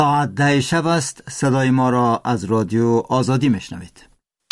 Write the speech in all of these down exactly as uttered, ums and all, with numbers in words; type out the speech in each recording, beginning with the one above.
ساعت ده شب است. صدای ما را از رادیو آزادی میشنوید.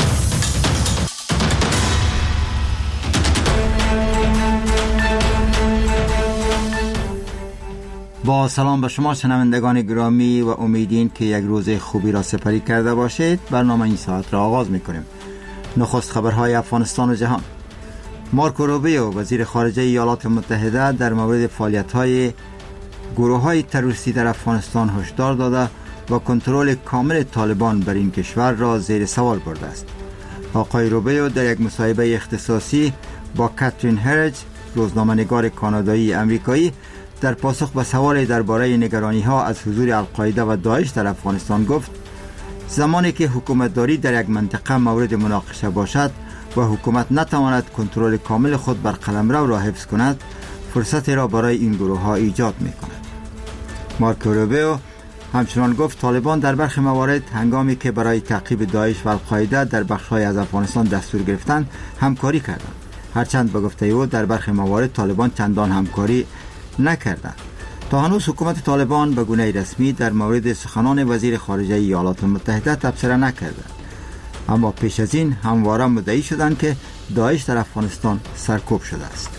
با سلام به شما شنوندگان گرامی و امیدین که یک روز خوبی را سپری کرده باشید. برنامه این ساعت را آغاز میکنیم. نخست خبرهای افغانستان و جهان. مارکو روبیو وزیر خارجه ایالات متحده در مورد فعالیت‌های گروه‌های تروریستی در افغانستان هشدار داده و کنترل کامل طالبان بر این کشور را زیر سوال برده است. آقای روبیو در یک مصاحبه اختصاصی با کاترین هرج، روزنامه‌نگار کانادایی امریکایی، در پاسخ به سوال درباره نگرانی‌ها از حضور القاعده و داعش در افغانستان گفت: زمانی که حکومتداری در یک منطقه مورد مناقشه باشد و حکومت نتواند کنترل کامل خود بر قلمرو را حفظ کند، فرصتی را برای این گروه‌ها ایجاد می‌کند. مارکو روبیو همچنان گفت طالبان در برخی موارد هنگامی که برای تعقیب داعش و القاعده در بخش‌های از افغانستان دستور گرفتند همکاری کردند، هرچند به گفته او در برخی موارد طالبان چندان همکاری نکردند. تا هنوز حکومت طالبان به گونه رسمی در مورد سخنان وزیر خارجه ایالات متحده تبصره نکرده، اما پیش از این همواره مدعی شدند که داعش در افغانستان سرکوب شده است.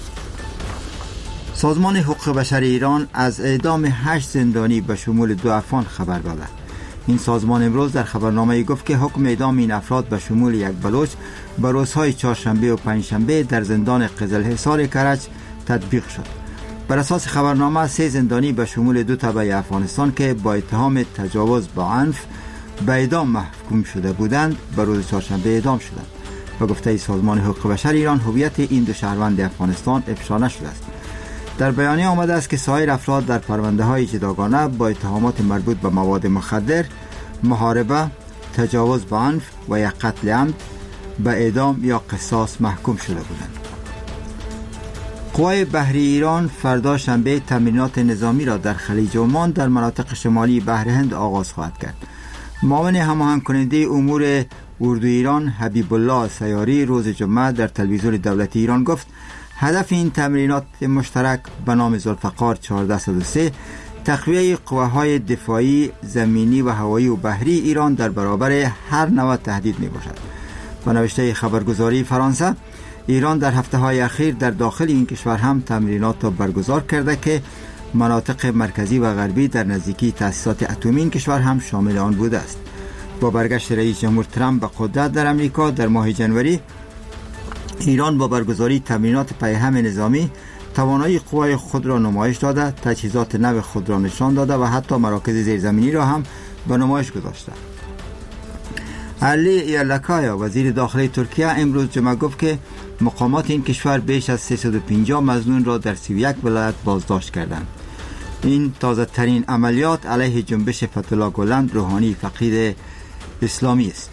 سازمان حقوق بشر ایران از اعدام هشت زندانی به شمول دو افغان خبر داده. این سازمان امروز در خبرنامه‌ای گفت که حکم اعدام این افراد به شمول یک بلوچ به روزهای چهارشنبه و پنجشنبه در زندان قزلحصار کرج تطبیق شد. بر اساس خبرنامه سه زندانی به شمول دو تبع افغانستان که با اتهام تجاوز با عنف به اعدام محکوم شده بودند به روز چهارشنبه اعدام شدند. به گفته سازمان حقوق بشر ایران هویت این دو شهروند افغانستان افشا نشده است. در بیانیه آمده است که سایر افراد در پرونده‌های جداگانه با اتهامات مربوط به مواد مخدر، محاربه، تجاوز به عنف و یا قتل عمد به اعدام یا قصاص محکوم شده بودند. قوای بحری ایران فردا شنبه تمرینات نظامی را در خلیج عمان در مناطق شمالی بحر هند آغاز خواهد کرد. معاون هماهنگ کننده امور اردو ایران حبیب الله سیاری روز جمعه در تلویزیون دولتی ایران گفت هدف این تمرینات مشترک به نام ذوالفقار چهارده صد و سه تقویه قواهای دفاعی زمینی و هوایی و بحری ایران در برابر هر نوع تهدید می باشد. با نوشته خبرگزاری فرانسه، ایران در هفته‌های اخیر در داخل این کشور هم تمرینات را برگزار کرده که مناطق مرکزی و غربی در نزدیکی تأسیسات اتمی این کشور هم شامل آن بوده است. با برگشت رئیس جمهور ترامپ به قدرت در امریکا در ماه ژانویه، ایران با برگزاری تمرینات پیهم نظامی توانایی قوای خود را نمایش داده، تجهیزات نو خود را نشان داده و حتی مراکز زیرزمینی را هم به نمایش گذاشته. علی یرلکایا وزیر داخلی ترکیه امروز جمعه گفت که مقامات این کشور بیش از سیصد و پنجاه مظنون را در سی و یک ولایت بازداشت کردند. این تازه ترین عملیات علیه جنبش فتح‌الله گلن روحانی فقید اسلامی است.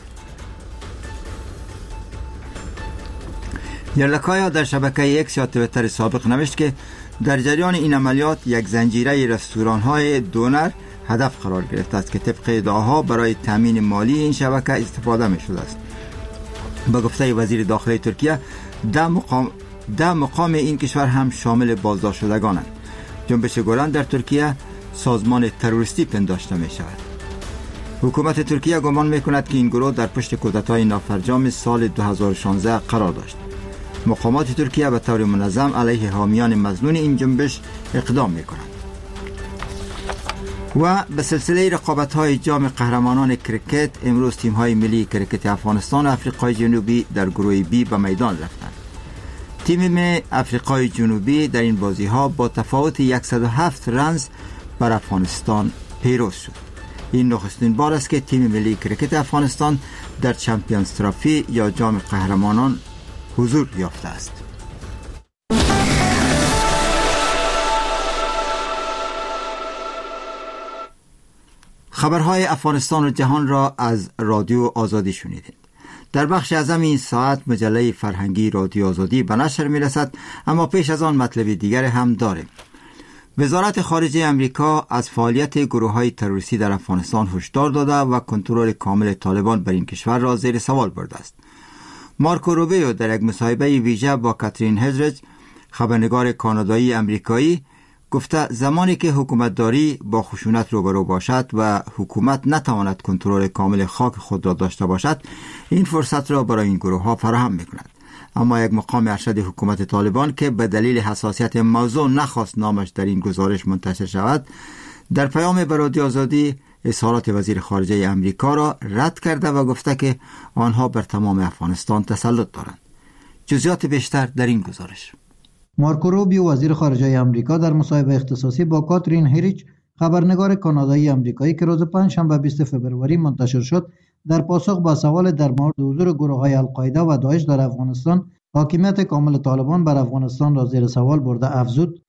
یرلکایا در شبکه اکس یا توییتر سابق نوشت که در جریان این عملیات یک زنجیره رستوران‌های دونر هدف قرار گرفته است که طبق ادعاها برای تامین مالی این شبکه استفاده می شده است. به گفته وزیر داخلی ترکیه، ده مقام, ده مقام این کشور هم شامل بازداشت شدگانند. جنبش گلن در ترکیه سازمان تروریستی پنداشته می شود. حکومت ترکیه گمان می کند که این گروه در پشت کودتای نافرجام سال دو هزار و شانزده قرار داشت. مقامات ترکیه به طور منظم علیه حامیان مظنون این جنبش اقدام می کنند. و به سلسله رقابت‌های جام قهرمانان کرکت امروز تیم‌های ملی کرکت افغانستان و آفریقای جنوبی در گروه بی به میدان رفتند. تیم ملی آفریقای جنوبی در این بازی‌ها با تفاوت صد و هفت رنز بر افغانستان پیروز شد. این نخستین بار است که تیم ملی کرکت افغانستان در چمپیونز ترافی یا جام قهرمانان حضور یافته است. خبرهای افغانستان و جهان را از رادیو آزادی شنیدید. در بخش اعظم این ساعت مجله فرهنگی رادیو آزادی به نشر می رسد، اما پیش از آن مطلب دیگر هم داریم. وزارت خارجه امریکا از فعالیت گروه‌های تروریستی در افغانستان هشدار داده و کنترل کامل طالبان بر این کشور را زیر سوال برده است. مارکو روبیو در یک مصاحبه ویژه با کاترین هرج، خبرنگار کانادایی امریکایی، گفته زمانی که حکومتداری با خشونت روبرو باشد و حکومت نتواند کنترل کامل خاک خود را داشته باشد، این فرصت را برای این گروه ها فراهم می کند. اما یک مقام ارشد حکومت طالبان که به دلیل حساسیت موضوع نخواست نامش در این گزارش منتشر شود، در پیام به رادیو آزادی اظهارات وزیر خارجه امریکا را رد کرده و گفته که آنها بر تمام افغانستان تسلط دارند. جزئیات بیشتر در این گزارش. مارکو روبیو وزیر خارجه امریکا در مصاحبه اختصاصی با کاترین هریچ خبرنگار کانادایی امریکایی که روز پنجشنبه بیست فوریه منتشر شد، در پاسخ به سوال در مورد حضور گروه‌های القاعده و داعش در افغانستان، حاکمیت کامل طالبان بر افغانستان را زیر سوال برده افزود: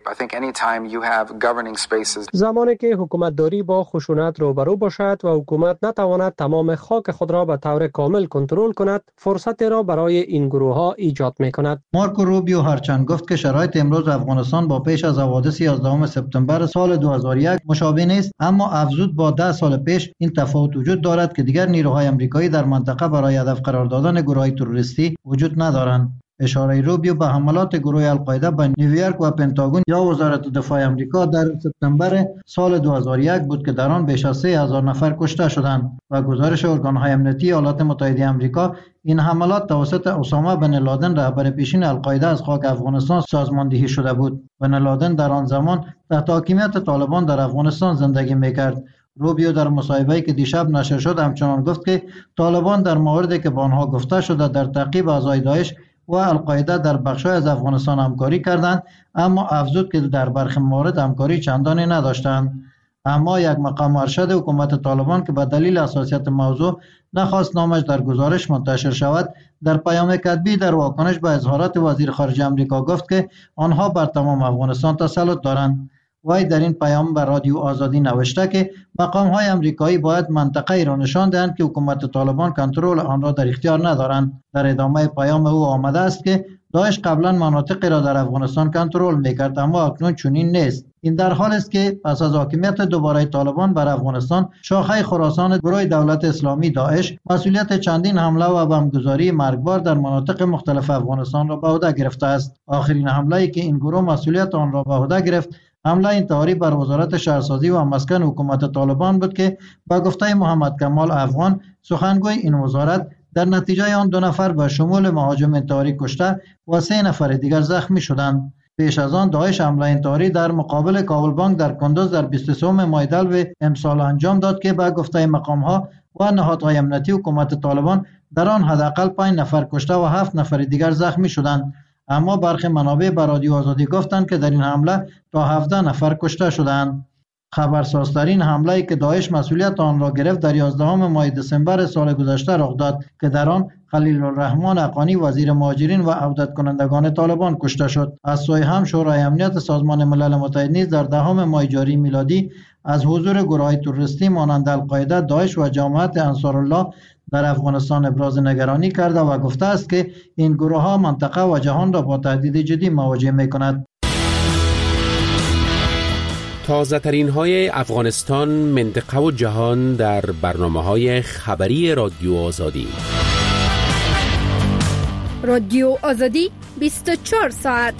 زمانی که حکومتداری با خشونت روبرو باشد و حکومت نتواند تمام خاک خود را به طور کامل کنترل کند، فرصت را برای این گروه ها ایجاد می کند. مارکو روبیو هرچند گفت که شرایط امروز افغانستان با پیش از حوادث یازدهم سپتامبر سال دو هزار و یک مشابه نیست، اما افزود با ده سال پیش این تفاوت وجود دارد که دیگر نیروهای آمریکایی در منطقه برای هدف قرار دادن گروه‌های تروریستی وجود ندارند. اشاره روبیو به حملات گروه القاعده به نیویورک و پنتاگون یا وزارت دفاع آمریکا در سپتامبر سال دو هزار و یک بود که در آن بیش از سه هزار نفر کشته شدند و گزارش ارگان‌های امنیتی ایالات متحده آمریکا این حملات توسط اسامه بن لادن رهبر پیشین القاعده از خاک افغانستان سازماندهی شده بود. بن لادن در آن زمان تحت حاکمیت طالبان در افغانستان زندگی می‌کرد. روبیو در مصاحبه‌ای که دیشب نشر شد همچنان گفت که طالبان در موردی که با آنها گفته شده در تعقیب اعضای داعش و القاعده در بخش‌های از افغانستان همکاری کردند، اما افزود که در برخی موارد همکاری چندانی نداشتند. اما یک مقام ارشد حکومت طالبان که به دلیل حساسیت موضوع نخواست نامش در گزارش منتشر شود، در پیام کتبی در واکنش به اظهارات وزیر خارجه آمریکا گفت که آنها بر تمام افغانستان تسلط دارند. وی در این پیام به رادیو آزادی نوشته که مقام‌های آمریکایی باید منطقه را نشان دهند که حکومت طالبان کنترل آن را در اختیار ندارند. در ادامه پیام او آمده است که داعش قبلا مناطقی را در افغانستان کنترل می‌کرد، اما اکنون چنین نیست. این در حالی است که پس از حاکمیت دوباره طالبان بر افغانستان، شاخه خراسان گروه دولت اسلامی داعش مسئولیت چندین حمله و بمبگذاری مرگبار در مناطق مختلف افغانستان را به عهده گرفته است. آخرین حمله‌ای که این گروه مسئولیت آن را به عهده گرفت، حمله انتحاری بر وزارت شهرسازی و مسکن حکومت طالبان بود که با گفته محمد کمال افغان، سخنگوی این وزارت، در نتیجه آن دو نفر به شمول مهاجم انتحاری کشته و سه نفر دیگر زخمی شدند. پیش از آن داعش حمله انتحاری در مقابل کابل بانک در کندوز در بیست و سوم ماه دلو امسال انجام داد که با گفته مقام‌ها و نهادهای امنیتی حکومت طالبان در آن حداقل پنج نفر کشته و هفت نفر دیگر زخمی شدند. اما برخی منابع به رادیو آزادی گفتند که در این حمله تا هفده نفر کشته شدند. خبرسازترین حمله‌ای که داعش مسئولیت آن را گرفت در یازدهم ماه دسامبر سال گذشته رخ داد که در آن خلیل الرحمن حقانی وزیر مهاجرین و عودت کنندگان طالبان کشته شد. از سوی هم شورای امنیت سازمان ملل متحد نیز در دهم ماه جاری میلادی از حضور گروه‌های تروریستی مانند القاعده، داعش و جماعت انصارالله در افغانستان ابراز نگرانی کرده و گفته است که این گروه‌ها منطقه و جهان را با تهدید جدی مواجه می‌کند. تازه ترین های افغانستان، منطقه و جهان در برنامه های خبری رادیو آزادی. رادیو آزادی بیست و چهار ساعت.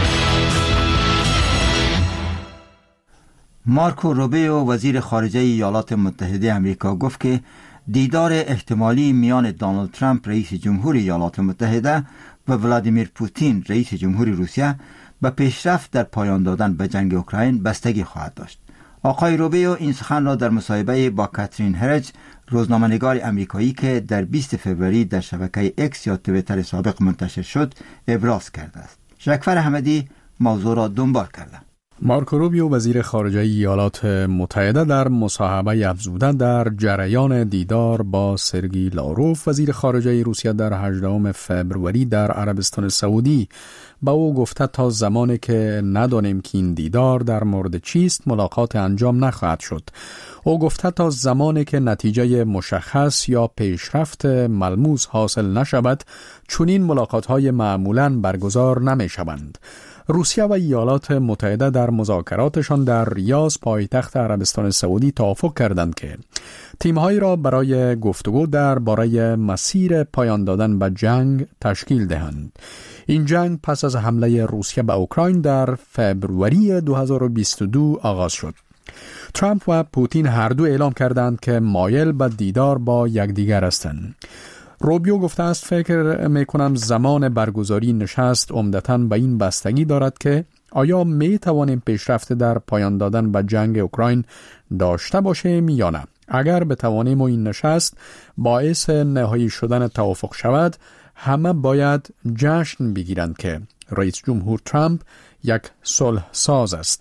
مارکو روبیو وزیر خارجه ایالات متحده آمریکا گفت که دیدار احتمالی میان دونالد ترامپ رئیس جمهوری ایالات متحده و ولادیمیر پوتین رئیس جمهوری روسیه به پیشرفت در پایان دادن به جنگ اوکراین بستگی خواهد داشت. آقای روبیو این سخن را در مصاحبه با کاترین هریچ، روزنامه‌نگار آمریکایی که در بیست فوریه در شبکه اکس یا توییتر سابق منتشر شد، ابراز کرده است. شکفر احمدی موضوع را دنبال کرده. مارکو روبیو وزیر خارجه ایالات متحده در مصاحبه افزوده در جریان دیدار با سرگئی لاروف وزیر خارجه روسیه در هجدهم فوریه در عربستان سعودی با او گفته تا زمانی که ندانیم که این دیدار در مورد چیست ملاقات انجام نخواهد شد. او گفته تا زمانی که نتیجه مشخص یا پیشرفت ملموس حاصل نشود چنین ملاقات های معمولاً برگزار نمی شوند. روسیه و ایالات متحده در مذاکراتشان در ریاض پایتخت عربستان سعودی توافق کردند که تیم‌هایی را برای گفتگو درباره مسیر پایان دادن به جنگ تشکیل دهند. این جنگ پس از حمله روسیه به اوکراین در فوریه دو هزار و بیست و دو آغاز شد. ترامپ و پوتین هر دو اعلام کردند که مایل به دیدار با یکدیگر هستند. روبیو گفته است فکر میکنم زمان برگزاری نشست عمدتاً به این بستگی دارد که آیا می توانیم پیشرفت در پایان دادن به جنگ اوکراین داشته باشیم یا نه. اگر بتوانیم و این نشست باعث نهایی شدن توافق شود، همه باید جشن بگیرند که رئیس جمهور ترامپ یک صلح ساز است.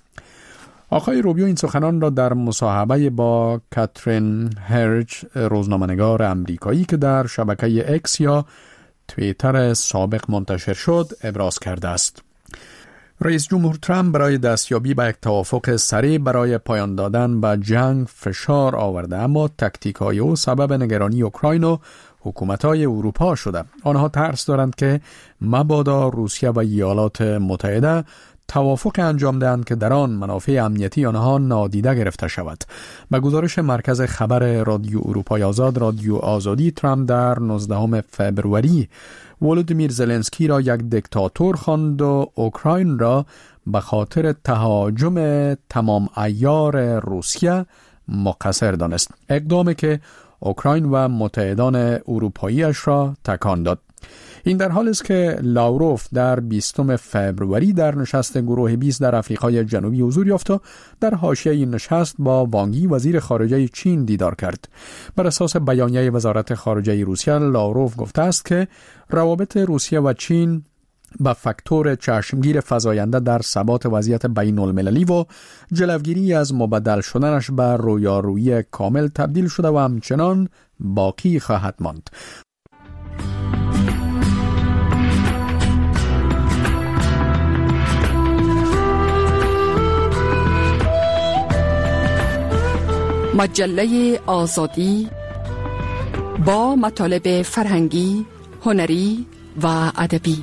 آقای روبیو این سخنان را در مصاحبه با کاترین هرج، روزنامه‌نگار امریکایی که در شبکه اکس یا توییتر سابق منتشر شد، ابراز کرده است. رئیس جمهور ترامپ برای دستیابی به یک توافق سریع برای پایان دادن به جنگ فشار آورده، اما تاکتیک‌های او سبب نگرانی اوکراین و حکومت‌های اروپا شده. آنها ترس دارند که مبادا روسیه و ایالات متحده توافق انجام دهند که در آن منافع امنیتی آنها نادیده گرفته شود. به گزارش مرکز خبر رادیو اروپای آزاد، رادیو آزادی، ترامپ در نوزدهم فوریه ولودیمیر زلنسکی را یک دیکتاتور خواند و اوکراین را به خاطر تهاجم تمام عیار روسیه مقصر دانست. اقدامی که اوکراین و متحدان اروپاییش را تکان داد. این در حال است که لاوروف در بیستم فوریه در نشست گروه بیست در آفریقای جنوبی حضور یافت و در حاشیه این نشست با وانگ یی وزیر خارجه چین دیدار کرد. بر اساس بیانیه وزارت خارجه روسیه، لاوروف گفته است که روابط روسیه و چین با فاکتور چشمگیر فزاینده در ثبات وضعیت بین المللی و جلوگیری از مبدل شدنش به رویارویی کامل تبدیل شده و همچنان باقی خواهد ماند. مجله آزادی با مطالب فرهنگی، هنری و ادبی.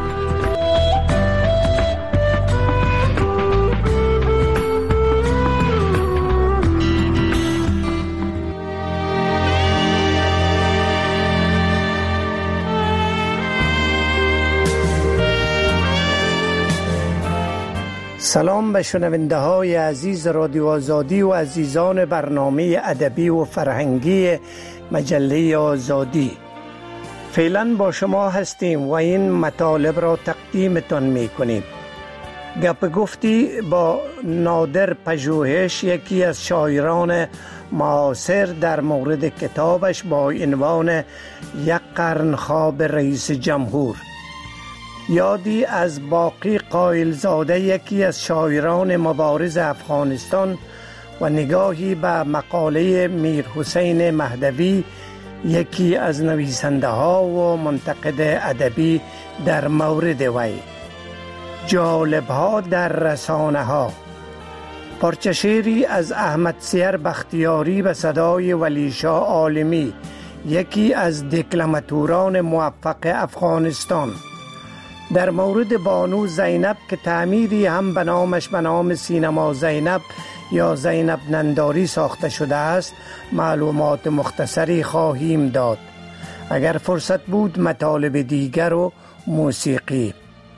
سلام به شنونده های عزیز رادیو آزادی و عزیزان برنامه ادبی و فرهنگی مجله آزادی. فعلا با شما هستیم و این مطالب را تقدیمتان می کنیم. گپ گفتی با نادر پژوهش، یکی از شاعران معاصر، در مورد کتابش با عنوان یک قرن خواب رئیس جمهور. یادی از باقی قائلزاده، یکی از شاعران مبارز افغانستان، و نگاهی به مقاله میر حسین مهدوی، یکی از نویسنده ها و منتقد ادبی در مورد وی. جالب ها در رسانه ها. پارچه شعری از احمد سیر بختیاری به صدای ولی شاه عالمی، یکی از دکلماتوران موفق افغانستان، در مورد بانو زینب که تعمیری هم به نامش به نام سینما زینب یا زینب ننداری ساخته شده است معلومات مختصری خواهیم داد. اگر فرصت بود مطالب دیگر و موسیقی.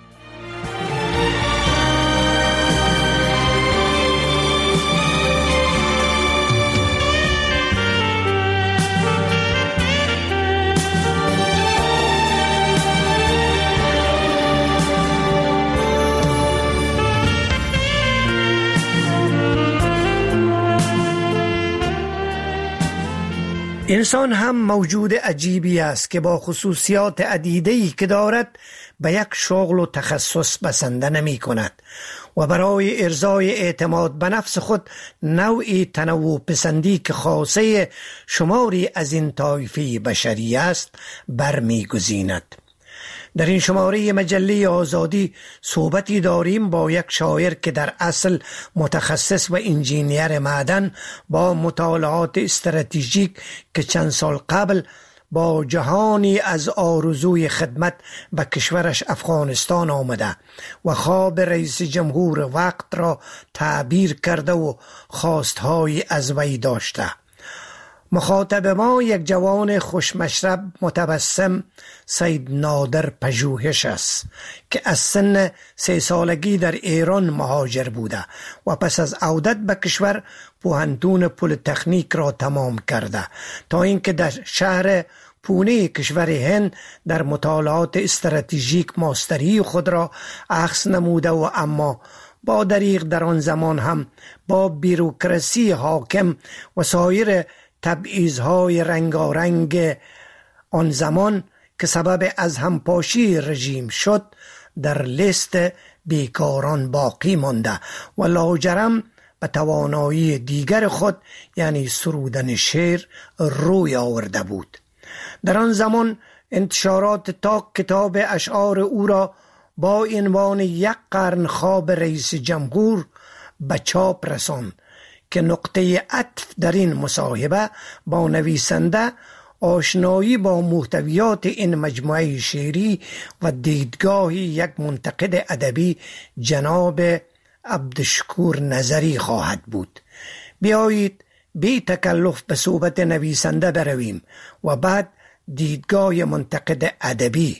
انسان هم موجود عجیبی است که با خصوصیات عدیده‌ای که دارد به یک شغل و تخصص بسنده نمی کند و برای ارضای اعتماد به نفس خود نوعی تنوع پسندی که خاصه شماری از این طایفه بشری است برمی گزیند. در این شماره مجله آزادی صحبتی داریم با یک شاعر که در اصل متخصص و انجینیر معدن با مطالعات استراتژیک که چند سال قبل با جهانی از آرزوی خدمت به کشورش افغانستان آمده و خواب رئیس جمهور وقت را تعبیر کرده و خواستهایی از وی داشته. مخاطب ما یک جوان خوشمشرب متبسم سید نادر پژوهش است که از سن سه سالگی در ایران مهاجر بوده و پس از عودت به کشور پوهنتون پلی‌تکنیک را تمام کرده تا اینکه در شهر پونه کشور هند در مطالعات استراتژیک ماستری خود را اخذ نموده و اما با دریغ در آن زمان هم با بیروکراسی حاکم و سایر تبعیض‌های رنگارنگ آن زمان که سبب از همپاشی رژیم شد در لیست بیکاران باقی مانده و لاجرم به توانایی دیگر خود یعنی سرودن شعر روی آورده بود. در آن زمان انتشارات تاک کتاب اشعار او را با عنوان یک قرن خواب رئیس جمهور به چاپ رساند که نقطه عطف در این مصاحبه با نویسنده آشنایی با محتویات این مجموعه شعری و دیدگاه یک منتقد ادبی جناب عبدالشکور نظری خواهد بود. بیایید بی تکلف به صحبت نویسنده برویم و بعد دیدگاه منتقد ادبی.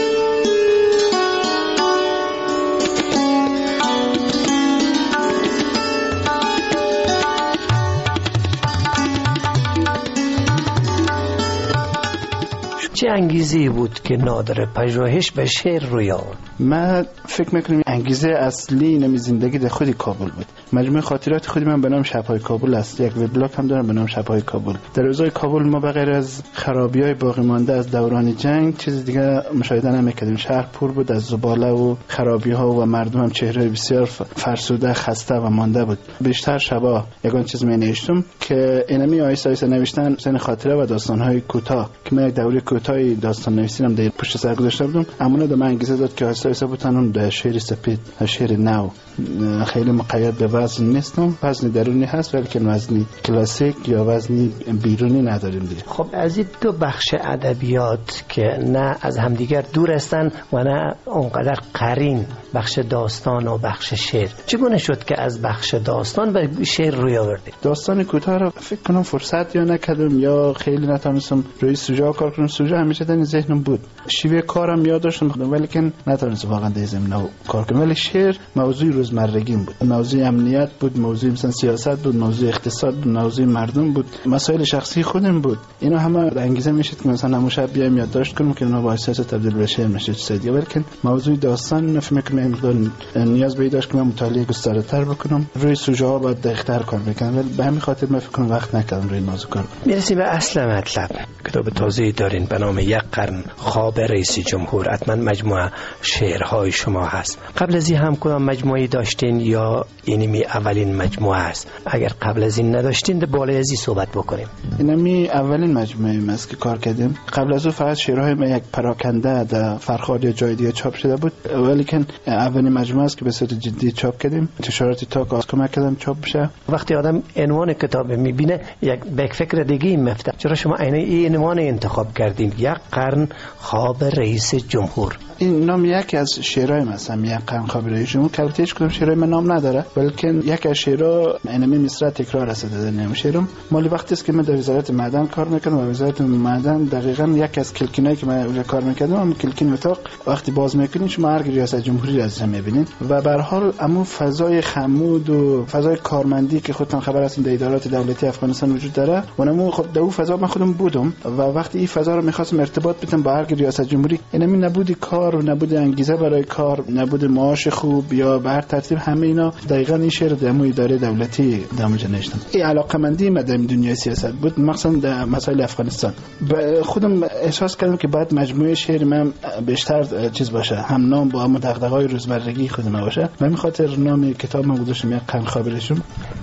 چه انگیزه بود که نادر پژوهش به شعر روی آورد؟ من فکر میکنم انگیزه اصلی نمی زندگی در خود کابل بود. مجموعه خاطرات خودی من به نام شب‌های کابل است. یک وبلاگ هم دارم به نام شب‌های کابل. در روزهای کابل ما بغیر از خرابی‌های باقی مانده از دوران جنگ چیز دیگه مشاهده نمی‌کردیم. شهر پر بود از زباله و خرابی‌ها و مردم هم چهره بسیار فرسوده، خسته و مانده بود. بیشتر شبا یگان چیز می‌نوشتم که اینمی آیسته آیسته نوشتن سن خاطره و داستان‌های کوتاه که من یک دوره کوتاه داستان نویسیدم در پشت سر گذاشته بودم. امونه دو من انگیزه داد که آیسته آیسته بتونم در شعر سپید، شعر نو خیلی مقید به وزن نیستم. وزن درونی هست ولی وزنی کلاسیک یا وزنی بیرونی نداریم دیگه. خب از این دو بخش ادبیات که نه از همدیگر دور هستن و نه اونقدر قرین، بخش داستان و بخش شعر، چگونه شد که از بخش داستان به شعر روی آوردید؟ داستان کوتاه رو فکر کنم فرصت یا نکردم یا خیلی نتونستم روی سوژه کار کنم. سوژه همیشه در ذهنم بود، شیوه کارم یاد داشتم ولی که نتونستم واقعا در ذهنم کار کنم. ولی شعر موضوع روزمرگی بود، موضوع امنیت بود، موضوع مثلا سیاست بود، موضوع اقتصاد بود، موضوع مردم بود، مسائل شخصی خودم بود. اینا همه انگیزه میشد که مثلا همون بیایم یادداشت کنم که اونا با احساس تبدیل به شعر میشه چیز دیگه. ولی که موضوع داستان نفهم میکنم مقدار نیاز به داشت که من مطالعه گسترده‌تر بکنم، روی سوژه ها باید دقیق‌تر کار بکنم. ولی به همین خاطر من فکر کنم وقت نکردم روی موضوع کار کنم. میرسیم به اصل مطلب. کتاب تازه‌ای دارین به نام یک قرن خواب رئیس جمهور. حتما مجموعه شعرهای شما هست. قبل از این هم کدام مجموعه داشتین یا اینمی اولین مجموعه است؟ اگر قبل از این نداشتین ده بالای از این صحبت بکنیم. اینمی اولین مجموعه است که کار کردیم. قبل از اون فقط شعرهای ما یک پراکنده در فرخار یا جای دیگه چاپ شده بود، ولی که اولین مجموعه است که به صورت جدی چاپ کردیم. انتشارات تاک از کمک کردن چاپ بشه. وقتی آدم عنوان کتاب میبینه یک بک فکر دیگه میفته. چرا شما این عنوان انتخاب کردین؟ یک قرن خواب رئیس جمهور. این نام یکی از شعرهای مثلا یک قرن خواب رئیس جمهور که البته هیچ کدوم شعرهای من نام نداره، بلکه یک از شعرها اینمی مصرع تکرار است در نام شعرم. مالی وقتی است که من در وزارت معدن کار میکنم و وزارت معدن دقیقاً یک از کلکینایی که من اونجا کار میکردم هم کلکین اتاق وقتی باز میکنین شما هر ریاست جمهوری از هم میبینین و به هر حال اما فضای خمود و فضای کارمندی که خودتون خبر هستین در ادارات دولتی افغانستان وجود داره و اما خود در اون فضا من خودم بودم و وقتی این فضا رو میخواستم ارتباط بدم با هر ریاست جمهوری، اینمی نبودی کار و نبود انگیزه برای کار، نبود معاش خوب یا به هر ترتیب، همه اینا دقیقاً این شعر در اداره دولتی دامج نوشتم. این علاقمندی من در دنیای سیاست بود، مخصوصا در مسائل افغانستان. خودم احساس کردم که باید مجموعه شعر من بیشتر چیز باشه، هم نام با هم دغدغه‌های روزمرگی خودم باشه. من به خاطر نام کتاب من گذاشتم یک قرن خواب رئیس جمهور.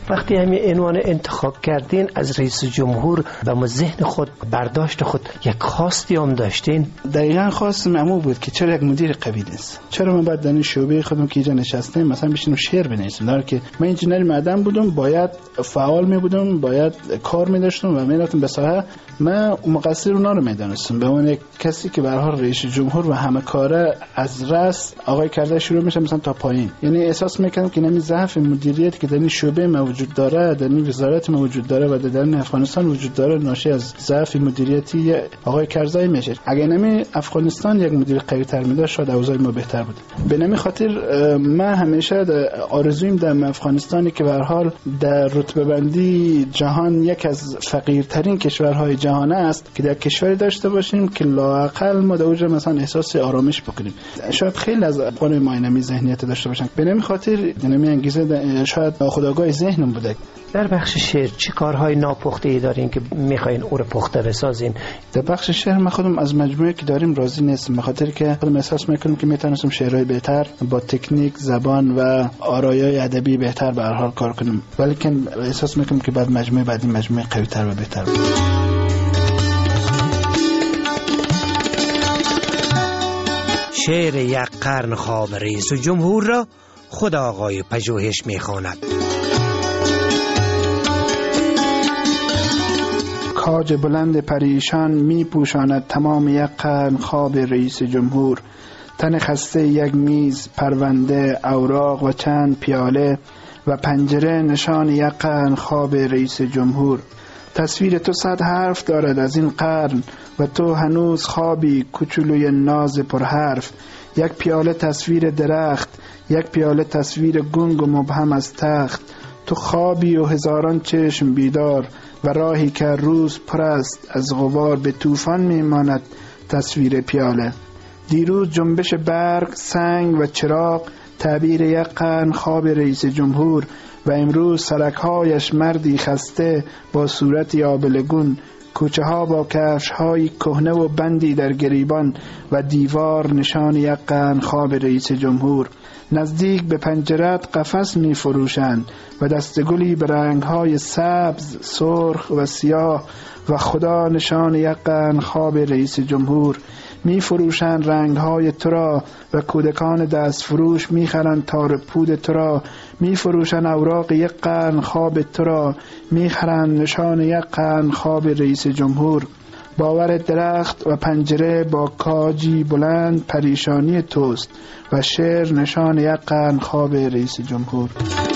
وقتی همین عنوان انتخاب کردین از رئیس جمهور و ما ذهن خود برداشت خود یک خواستی هم داشتین؟ دقیقاً خواستم امو بود که چرا یک مدیر قوی نیست، چرا من بعد در شعبه خودم که اینجا نشستم مثلا بشینم شعر بنویسم، در که من انجینر معدن بودم، باید فعال می بودم، باید کار می داشتم و می رفتم به ساحه. من مقصر اونا رو می دانستم به عنوان کسی که به هر حال رئیس جمهور و همه کاره از رأس آقای کرده شروع میشه مثلا تا پایین، یعنی احساس میکنم که نمی ضعف مدیریت که در این شعبه موجود داره، در این وزارت موجود داره و در این افغانستان وجود داره ناشی از ضعف مدیریتی آقای کرزی میشه. اگه نمی افغانستان یک مدیر قوی تر میداد شاید اوضاع ما بهتر بود. به نمی خاطر من همیشه آرزویم در افغانستانی که به هر حال در رتبه بندی جهان یک از فقیرترین کشورهای جهان است که در کشوری داشته باشیم که لااقل ما در اونجا مثلا احساس آرامش بکنیم. شاید خیلی از افغان ما اینمی ذهنیت داشته باشن. به نمی خاطر اینمی انگیزه شاید خودآگاه ذهنم بوده. در بخش شعر چه کارهای ناپخته ای دارین که میخواین او رو پخته بسازین؟ در بخش شعر من خودم از مجموعه که داریم راضی نیستم، به خاطر که خودم احساس میکنم که میتونستم شعرهای بهتر با تکنیک، زبان و آرایای ادبی بهتر به هر حال کار کنم، ولی که احساس میکنم که بعد مجموعه بعدی مجموعه قوی‌تر و بهتر بود. شعر یک قرن خواب رئیس جمهور را خود آقای پژوهش میخواند. کاج بلند پریشان می پوشاند تمام یک قرن خواب رئیس جمهور. تن خسته یک میز، پرونده، اوراق و چند پیاله و پنجره نشان یک قرن خواب رئیس جمهور. تصویر تو صد حرف دارد از این قرن و تو هنوز خوابی کوچولوی ناز پر حرف. یک پیاله تصویر درخت، یک پیاله تصویر گنگ و مبهم از تخت. تو خوابی و هزاران چشم بیدار و راهی که روز پر است از غبار به طوفان میماند تصویر پیاله. دیروز جنبش برق، سنگ و چراغ تعبیر یک قرن خواب رئیس جمهور و امروز سرک‌هایش مردی خسته با صورتی آبلگون، کوچه ها با کفش های کهنه و بندی در گریبان و دیوار نشان یک قرن خواب رئیس جمهور. نزدیک به پنجرت قفس می فروشند و دستگلی به رنگ های سبز، سرخ و سیاه و خدا نشان یک قرن خواب رئیس جمهور. می فروشند رنگ های تو را و کودکان دست فروش می خرند تار پود تو را. می فروشند اوراق یک قرن خواب تو را، می خرند نشان یک قرن خواب رئیس جمهور. باور درخت و پنجره با کاجی بلند پریشانی توست و شعر نشان یک قرن خواب رئیس جمهور.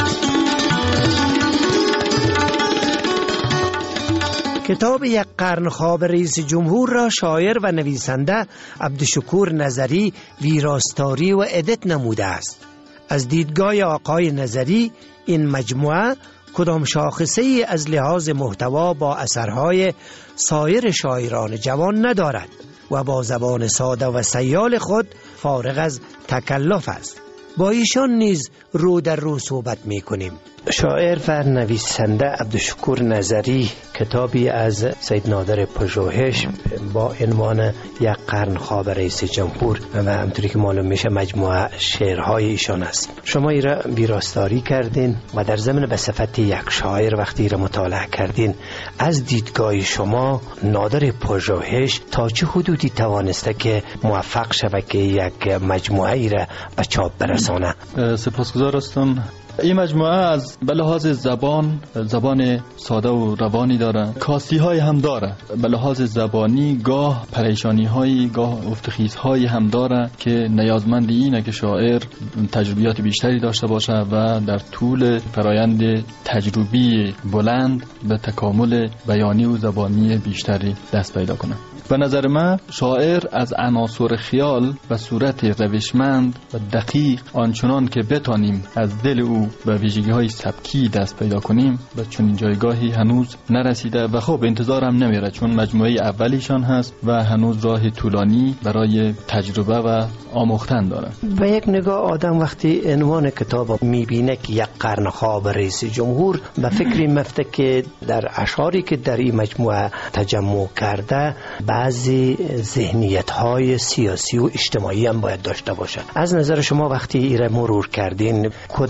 کتاب یک قرن خواب رئیس جمهور را شاعر و نویسنده عبدالشکور نظری ویراستاری و ادیت نموده است. از دیدگاه آقای نظری این مجموعه کدام شاخصه ای از لحاظ محتوا با اثرهای سایر شاعران جوان ندارد و با زبان ساده و سیال خود فارغ از تکلف است. با ایشان نیز رو در رو صحبت می کنیم. شاعر و نویسنده عبدالشکور نظری کتابی از سید نادر پژوهش با عنوان یک قرن خواب رئیس جمهور و همونطوری که معلوم میشه مجموعه شعرهای ایشان است. شما ای را ویراستاری کردین و در ضمن به صفت یک شاعر وقتی ای را مطالعه کردین، از دیدگاه شما نادر پژوهش تا چه حدودی توانسته که موفق شود که یک مجموعه ای را به چاپ برسانه؟ سپاسگزار هستم. این مجموعه از به لحاظ زبان زبان ساده و روانی داره، کاستی های هم داره. به لحاظ زبانی گاه پریشانی های گاه افتخیز های هم داره که نیازمند اینه که شاعر تجربیات بیشتری داشته باشه و در طول فرایند تجربی بلند به تکامل بیانی و زبانی بیشتری دست پیدا کنه. به نظر من شاعر از عناصر خیال و صورت روشمند و دقیق آنچنان که بتانیم از دل او به ویژگی‌های سبکی دست پیدا کنیم به چنین جایگاهی هنوز نرسیده و خب انتظارم نمیره، چون مجموعه اولیشان هست و هنوز راه طولانی برای تجربه و آموختن داره. به یک نگاه آدم وقتی عنوان کتاب میبینه که یک قرن خواب رئیس جمهور به فکری مفته که در اشعاری که در این مجموعه تجمع کرده بعضی ذهنیت‌های سیاسی و اجتماعی هم باید داشته باشه. از نظر شما وقتی ایره مرور کردین کدام جنبه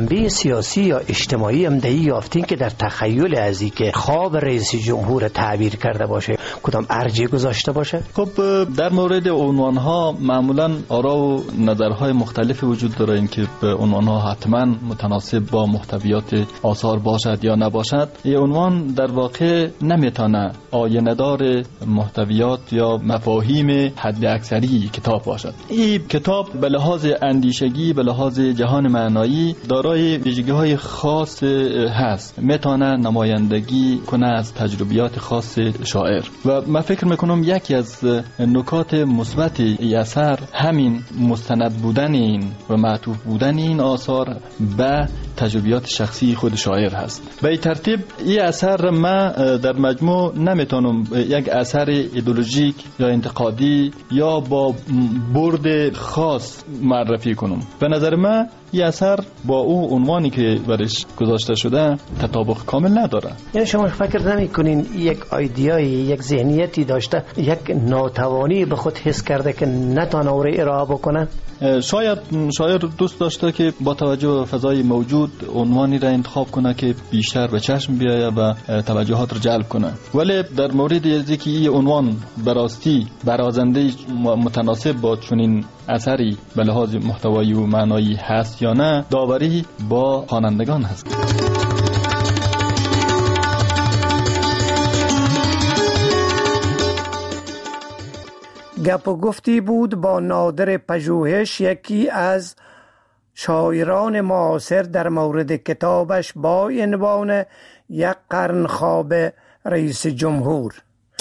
جنبه سیاسی یا اجتماعی هم دهی یافتین که در تخیل ازی که خواب رئیس جمهور تعبیر کرده باشه کدام ارجی گذاشته باشه؟ خب در مورد عنوان ها معمولا آرا و نظرهای مختلفی وجود داره، این که عنوان ها حتما متناسب با محتویات آثار باشد یا نباشد. یه عنوان در واقع نمیتونه آینه دار محتویات یا مفاهیم حد اکثری کتاب باشد. این کتاب به لحاظ اندیشگی، به لحاظ جهان معنایی دارای ویژگی‌های خاص هست، میتونه نمایندگی کنه از تجربیات خاص شاعر. و من فکر میکنم یکی از نکات مثبت این اثر همین مستند بودن این و معطوف بودن این آثار به تجربیات شخصی خود شاعر هست. به این ترتیب این اثر من در مجموع نمیتونم یک اثر ایدئولوژیک یا انتقادی یا با برد خاص معرفی کنم. به نظر من این اثر با او عنوانی که برش گذاشته شده تطابق کامل نداره. یعنی شما فکر نمی کنین یک ایدئایی، یک ذهنیتی داشته، یک ناتوانی به خود حس کرده که نتونه او را ارائه بکنه؟ شاید شاعر دوست داشته که با توجه به فضای موجود عنوانی را انتخاب کنه که بیشتر به چشم بیایه و توجهات را جلب کنه، ولی در مورد اینکه این عنوان براستی برازنده متناسب با چنین اثری به لحاظ محتوایی و معنایی هست یا نه، داوری با خوانندگان هست. گپ و گفتی بود با نادر پژوهش، یکی از شاعران معاصر، در مورد کتابش با عنوان یک قرن خواب رئیس جمهور.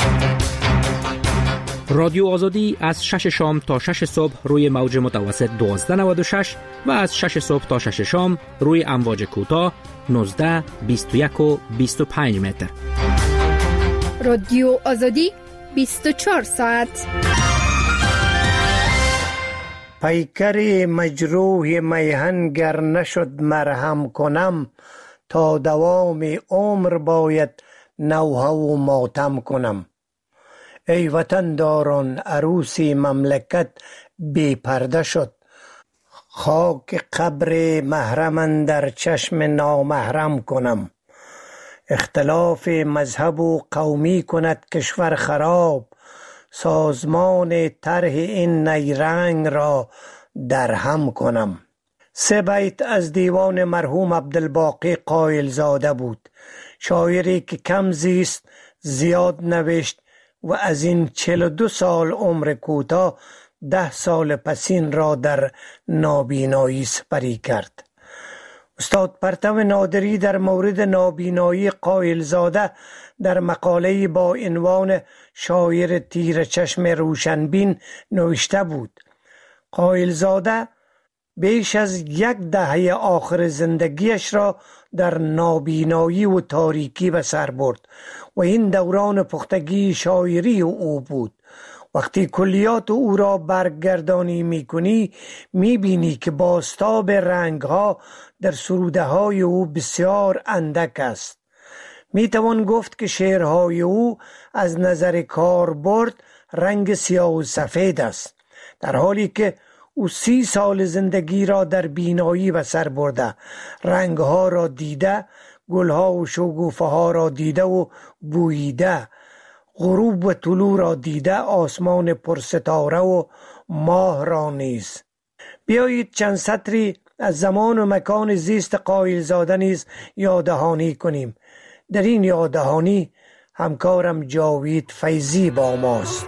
رادیو آزادی از شش شام تا شش صبح روی موج متوسط دوازده نود و شش و از شش صبح تا شش شام روی امواج کوتاه نوزده، بیست و یک و بیست و پنج متر. رادیو آزادی بیست و چهار ساعت. پیکر مجروح میهن گر نشد مرهم کنم، تا دوام عمر باید نوحه و ماتم کنم. ای وطن داران عروسی مملکت بی پرده شد، خاک قبر محرمن در چشم نامحرم کنم. اختلاف مذهب و قومی کند کشور خراب، سازمان طرح این نیرنگ را در هم کنم. سه بیت از دیوان مرحوم عبدالباقی قائل زاده بود، شاعری که کم زیست زیاد نوشت و از این چهل و دو سال عمر کوتاه ده سال پسین را در نابینایی سپری کرد. استاد پرتو نادری در مورد نابینایی قائل زاده در مقاله با عنوان شاعر تیر چشم روشنبین نوشته بود: قائل زاده بیش از یک دهه آخر زندگیش را در نابینایی و تاریکی به سر برد و این دوران پختگی شاعری او بود. وقتی کلیات او را برگردانی میکنی میبینی که بازتاب رنگها در سروده های او بسیار اندک است. میتوان گفت که شعرهای او از نظر کاربرد رنگ سیاه و سفید است، در حالی که او سی سال زندگی را در بینایی به سر برده، رنگها را دیده، گلها و شوگوفه ها را دیده و بوییده، غروب و طلوع را دیده، آسمان پرستاره و ماه را نیز. بیایید چند سطری از زمان و مکان زیست قائل زاده نیز یاددهانی کنیم. در این یاددهانی همکارم جاوید فیضی با ماست.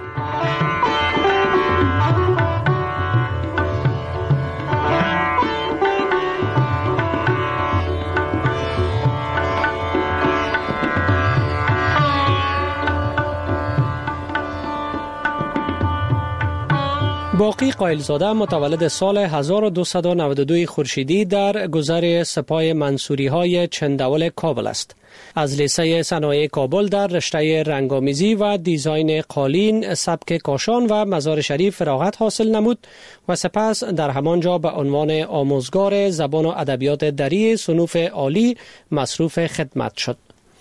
باقی قائلزاده متولد سال هزار و دویست و نود و دو خورشیدی در گذر سپاه منصوری های چندول کابل است. از لیسه صنایع کابل در رشته رنگامیزی و دیزاین قالین، سبک کاشان و مزار شریف فراغت حاصل نمود و سپس در همانجا به عنوان آموزگار زبان و ادبیات دری صنوف عالی مصروف خدمت شد.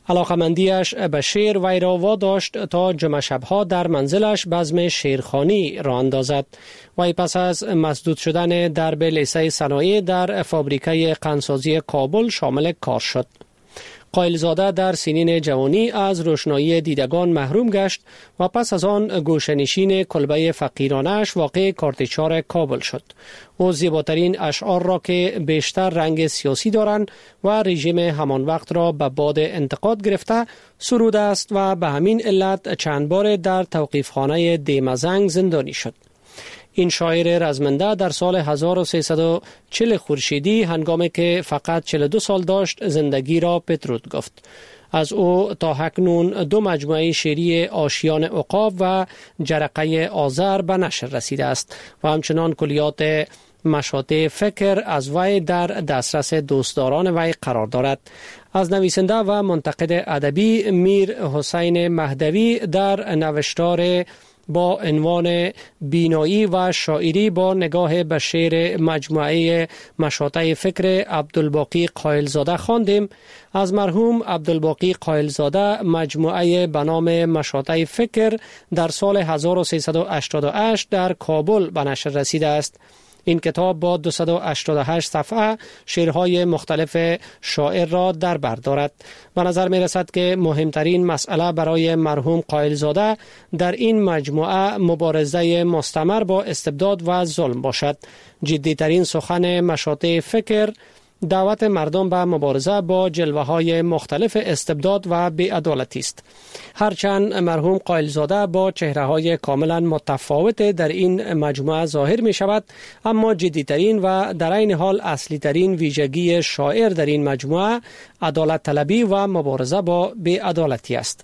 علاقمندیش به شعر وی را واداشت تا جمعه شبها در منزلش بزم شعرخوانی را اندازد. وی پس از مسدود شدن درب لیسه صنایع در فابریکه قندسازی کابل شامل کار شد. قائلزاده در سنین جوانی از روشنایی دیدگان محروم گشت و پس از آن گوشه‌نشین کلبه فقیرانش واقع کارتچار کابل شد. او زیباترین اشعار را که بیشتر رنگ سیاسی دارند و رژیم همان وقت را به باد انتقاد گرفته سروده است و به همین علت چند بار در توقیفخانه دیمزنگ زندانی شد. این شاعر رزمنده در سال هزار و سیصد و چهل خورشیدی هنگامی که فقط چهل و دو سال داشت زندگی را پترود گفت. از او تا اکنون دو مجموعه شعری آشیان عقاب و جرقه آذر به نشر رسیده است و همچنان کلیات مشاطه فکر از وی در دسترس دوستداران وی قرار دارد. از نویسنده و منتقد ادبی میر حسین مهدوی در نوشتار با عنوان بینایی و شاعری با نگاه به شعر مجموعه مشاطه فکر عبدالباقی قائلزاده خواندیم. از مرحوم عبدالباقی قائلزاده مجموعه به نام مشاطه فکر در سال هزار و سیصد و هشتاد و هشت در کابل به نشر رسیده است. این کتاب با دویست و هشتاد و هشت صفحه شعرهای مختلف شاعر را در بر دارد. به نظر می رسد که مهمترین مسئله برای مرحوم قائلزاده در این مجموعه مبارزه مستمر با استبداد و ظلم باشد. جدیترین سخن مشاطه فکر دعوت مردم به مبارزه با جلوه‌های مختلف استبداد و بی‌عدالتی است. هرچند مرحوم قائلزاده با چهره‌های کاملا متفاوت در این مجموعه ظاهر می شود، اما جدیترین و در عین حال اصلی ترین ویژگی شاعر در این مجموعه عدالت طلبی و مبارزه با بی‌عدالتی است.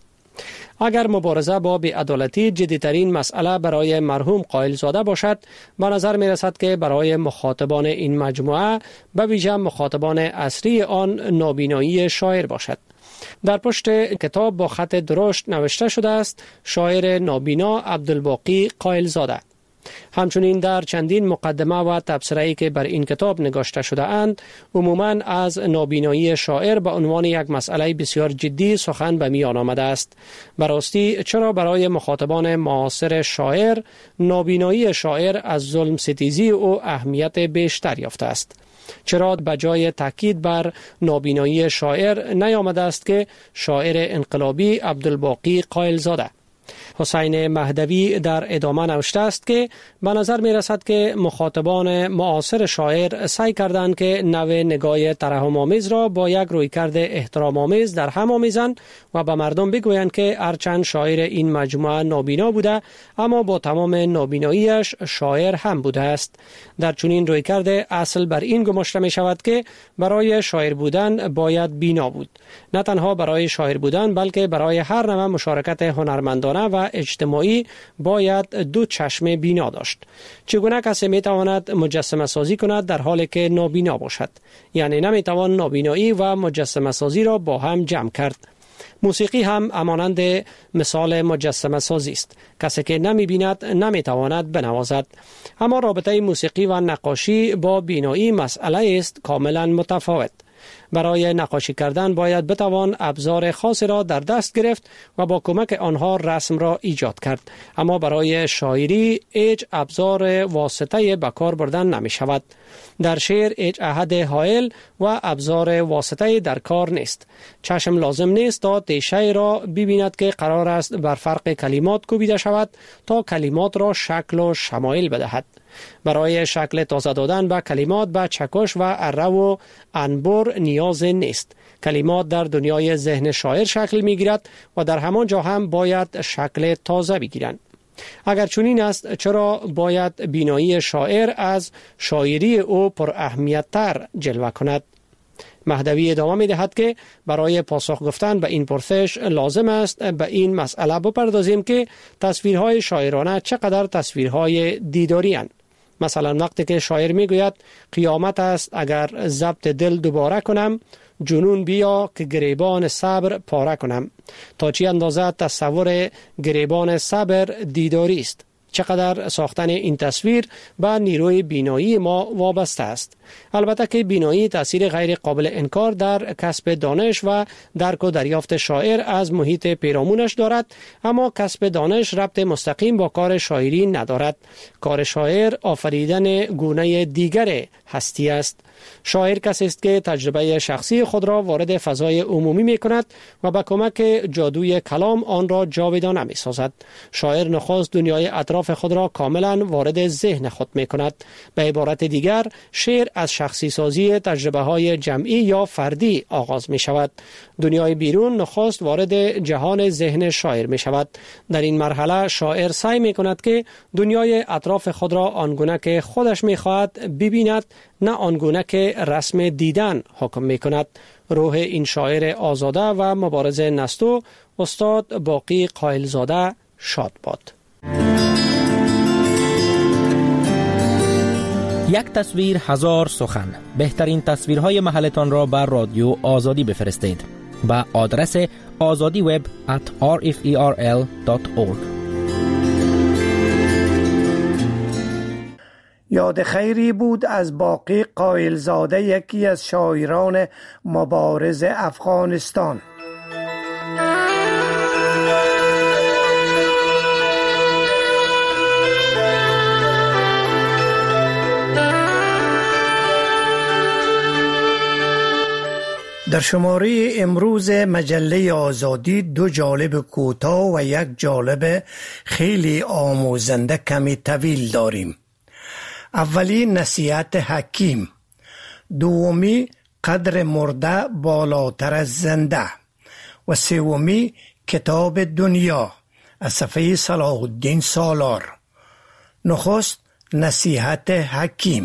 اگر مبارزه با بی‌عدالتی جدیترین مسئله برای مرحوم قائلزاده باشد، به نظر می رسد که برای مخاطبان این مجموعه به ویژه مخاطبان عصری آن نابینایی شاعر باشد. در پشت کتاب با خط درشت نوشته شده است: شاعر نابینا عبدالباقی قائلزاده. همچنین در چندین مقدمه و تبصره‌ای که بر این کتاب نگاشته شده اند، عموماً از نابینایی شاعر به عنوان یک مسئله بسیار جدی سخن به میان آمده است. براستی چرا برای مخاطبان معاصر شاعر نابینایی شاعر از ظلم ستیزی او اهمیت بیشتر یافته است؟ چرا بجای تاکید بر نابینایی شاعر نیامده است که شاعر انقلابی عبدالباقی قائلزاده؟ حسین مهدوی در ادامه نوشته است که به نظر می رسد که مخاطبان معاصر شاعر سعی کردند که نوع نگاه ترحم آمیز را با یک رویکرد احترام آمیز در هم آمیزند و به مردم بگویند که هرچند شاعر این مجموعه نابینا بوده، اما با تمام نابیناییش شاعر هم بوده است. در چنین رویکرد اصل بر این گماشته می شود که برای شاعر بودن باید بینا بود. نه تنها برای شاعر بودن، بلکه برای هر نوع مشارکت هنرمندانه و اجتماعی باید دو چشم بینا داشت. چگونه کسی می تواند مجسمه سازی کند در حالی که نابینا باشد؟ یعنی نمی توان نابینایی و مجسمه سازی را با هم جمع کرد. موسیقی هم همانند مثال مجسمه سازی است. کسی که نمی بیند نمی تواند بنوازد. اما رابطه موسیقی و نقاشی با بینایی مسئله است کاملا متفاوت. برای نقاشی کردن باید بتوان ابزار خاصی را در دست گرفت و با کمک آنها رسم را ایجاد کرد. اما برای شاعری هیچ ابزار واسطه به کار بردن نمی شود. در شعر هیچ احد حائل و ابزار واسطه در کار نیست. چشم لازم نیست تا تیشه را ببیند که قرار است بر فرق کلمات کوبیده شود تا کلمات را شکل و شمایل بدهد. برای شکل تازه دادن به کلمات به چکش و اره و انبر نیاز نیست. کلمات در دنیای ذهن شاعر شکل می گیرد و در همان جا هم باید شکل تازه بگیرند. اگر چنین است، چرا باید بینایی شاعر از شاعری او پر اهمیت تر جلوه کند؟ مهدوی ادامه می دهد که برای پاسخ گفتن به این پرسش لازم است به این مسئله بپردازیم که تصویرهای شاعرانه چقدر تصویرهای دیداری اند. مثلا وقتی که شاعر می گوید قیامت است اگر ضبط دل دوباره کنم، جنون بیا که گریبان صبر پاره کنم. تا چی اندازه تصور گریبان صبر دیداری است؟ چقدر ساختن این تصویر به نیروی بینایی ما وابسته است. البته که بینایی تأثیر غیر قابل انکار در کسب دانش و درک و دریافت شاعر از محیط پیرامونش دارد، اما کسب دانش ربط مستقیم با کار شاعری ندارد. کار شاعر آفریدن گونه دیگر هستی است. شاعر کسی است که تجربه شخصی خود را وارد فضای عمومی می کند و با کمک جادوی کلام آن را جاودانه می سازد. شاعر نخست دنیای اطراف خود را کاملا وارد ذهن خود می کند. به عبارت دیگر، شعر از شخصی سازی تجربه های جمعی یا فردی آغاز می شود. دنیای بیرون نخست وارد جهان ذهن شاعر می شود. در این مرحله شاعر سعی می کند که دنیای اطراف خود را آنگونه که خودش می خواهد ببیند، نه آنگونه که رسم دیدن حکم می کند. روح این شاعر آزاده و مبارز نستو استاد باقی قائلزاده شاد باد. یک تصویر هزار سخن. بهترین تصویرهای محلتان را بر رادیو آزادی بفرستید با آدرس آزادی وب ات آر اف ای آر ال دات اورگ. یاد خیری بود از باقی قائلزاده، یکی از شاعران مبارز افغانستان. در شماره امروز مجله آزادی دو جالب کوتاه و یک جالب خیلی آموزنده کمی طویل داریم. اولی نصیحت حکیم، دومی قدر مرده بالاتر از زنده و سومی کتاب دنیا از صفحه صلاح الدین سالار. نخست نصیحت حکیم.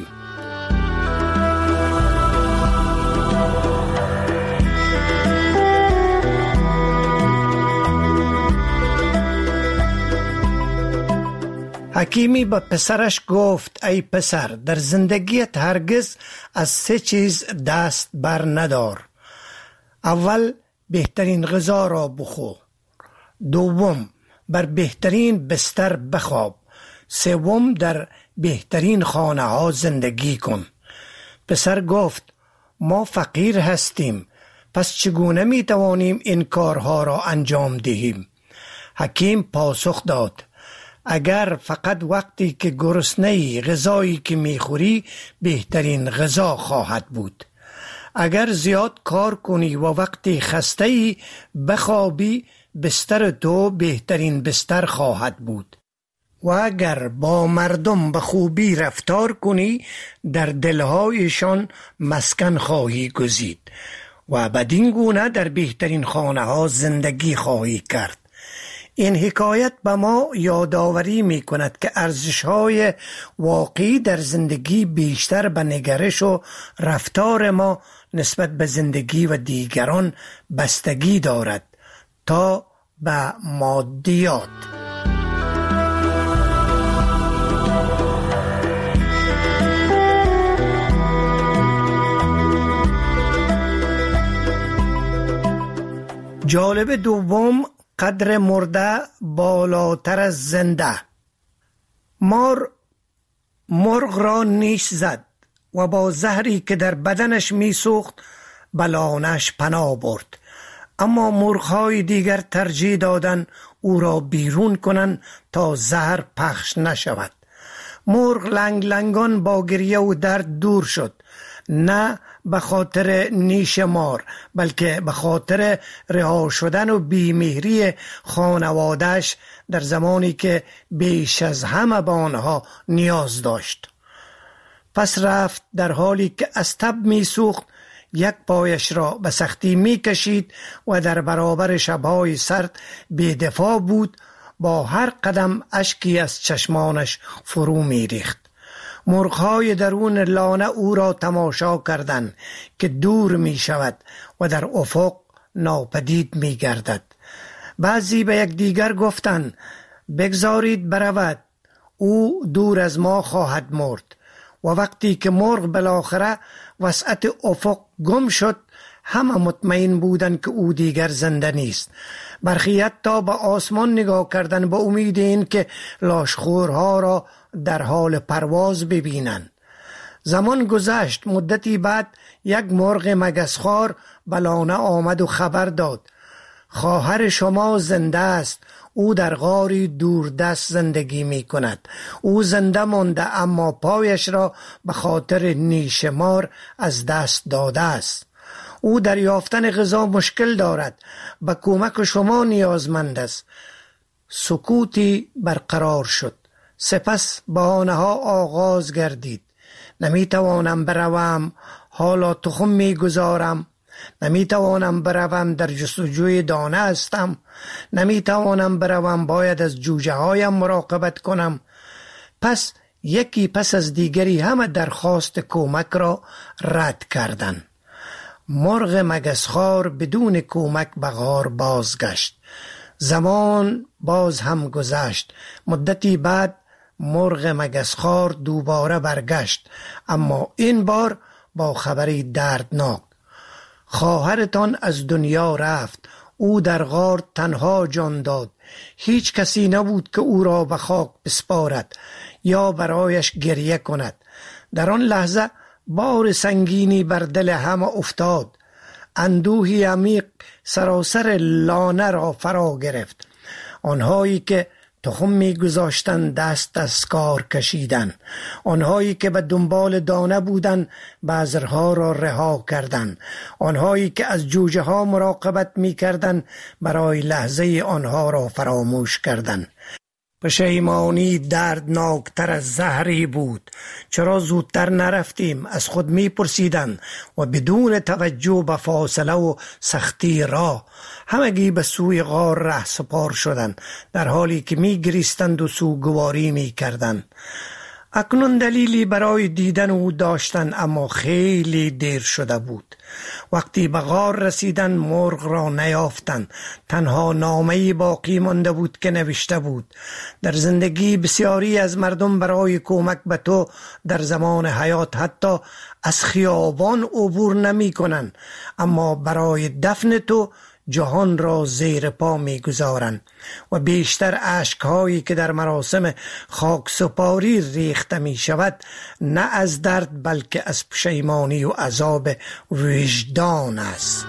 حکیمی به پسرش گفت: ای پسر، در زندگیت هرگز از سه چیز دست بر ندار. اول، بهترین غذا را بخور. دوم، بر بهترین بستر بخواب. سوم، در بهترین خانه ها زندگی کن. پسر گفت: ما فقیر هستیم، پس چگونه می توانیم این کارها را انجام دهیم؟ حکیم پاسخ داد: اگر فقط وقتی که گرسنه‌ای غذایی که میخوری بهترین غذا خواهد بود. اگر زیاد کار کنی و وقتی خسته‌ای بخوابی، بستر تو بهترین بستر خواهد بود. و اگر با مردم به خوبی رفتار کنی، در دلهایشان مسکن خواهی گزید و بدین گونه در بهترین خانه ها زندگی خواهی کرد. این حکایت به ما یادآوری می کند که ارزش‌های واقعی در زندگی بیشتر به نگرش و رفتار ما نسبت به زندگی و دیگران بستگی دارد تا به مادیات. جالب دوم، قدر مرده بالاتر از زنده. مار مرغ را نیش زد و با زهری که در بدنش می سوخت به لانش پناه برد، اما مرغ‌های دیگر ترجیح دادند او را بیرون کنند تا زهر پخش نشود. مرغ لنگ لنگان با گریه و درد دور شد، نه به خاطر نیش مار بلکه به خاطر رها شدن و بیمهری خانواده‌اش در زمانی که بیش از همه به آنها نیاز داشت. پس رفت، در حالی که از تب می سوخت، یک پایش را به سختی می کشید و در برابر شبهای سرد بی‌دفاع بود. با هر قدم اشکی از چشمانش فرو می ریخت. مرغ‌های درون لانه او را تماشا کردند که دور می شود و در افق ناپدید می گردد. بعضی به یک دیگر گفتند: بگذارید برود، او دور از ما خواهد مرد. و وقتی که مرغ بالاخره وسط افق گم شد، همه مطمئن بودند که او دیگر زنده نیست. برخی حتی به آسمان نگاه کردن با امید این که لاشخورها را در حال پرواز ببینند. زمان گذشت. مدتی بعد یک مرغ مگسخوار به لانه آمد و خبر داد خواهر شما زنده است. او در غاری دوردست زندگی می کند. او زنده مانده اما پایش را به خاطر نیشمار از دست داده است. او در یافتن غذا مشکل دارد. به کمک شما نیازمند است. سکوتی برقرار شد. سپس بهانه ها آغاز گردید. نمی توانم بروم، حالا تخم می گذارم. نمی توانم بروم، در جستجوی دانه هستم. نمی توانم بروم، باید از جوجه هایم مراقبت کنم. پس یکی پس از دیگری همه درخواست کمک را رد کردند. مرغ مگسخوار بدون کمک به غار بازگشت. زمان باز هم گذشت. مدتی بعد مرغ مگسخوار دوباره برگشت، اما این بار با خبری دردناک. خواهرتان از دنیا رفت. او در غار تنها جان داد. هیچ کسی نبود که او را به خاک بسپارد یا برایش گریه کند. در آن لحظه بار سنگینی بر دل همه افتاد. اندوهی عمیق سراسر لانه را فرا گرفت. آنهایی که تخم می گذاشتن دست از کار کشیدن. آنهایی که به دنبال دانه بودن بذرها را رها کردند. آنهایی که از جوجه ها مراقبت می کردن برای لحظه آنها را فراموش کردند. پشیمانی دردناکتر از زهری بود. چرا زودتر نرفتیم؟ از خود می پرسیدند و بدون توجه به فاصله و سختی راه همگی به سوی غار ره سپار شدند، در حالی که می گریستند و سوگواری می کردند. اکنون دلیلی برای دیدن او داشتند، اما خیلی دیر شده بود. وقتی به غار رسیدن مرغ را نیافتند. تنها نامه‌ای باقی مانده بود که نوشته بود: در زندگی بسیاری از مردم برای کمک به تو در زمان حیات حتی از خیابان عبور نمی کنند، اما برای دفن تو جهان را زیر پا می گذارند و بیشتر اشکهایی که در مراسم خاکسپاری ریخته می شود نه از درد بلکه از پشیمانی و عذاب وجدان است.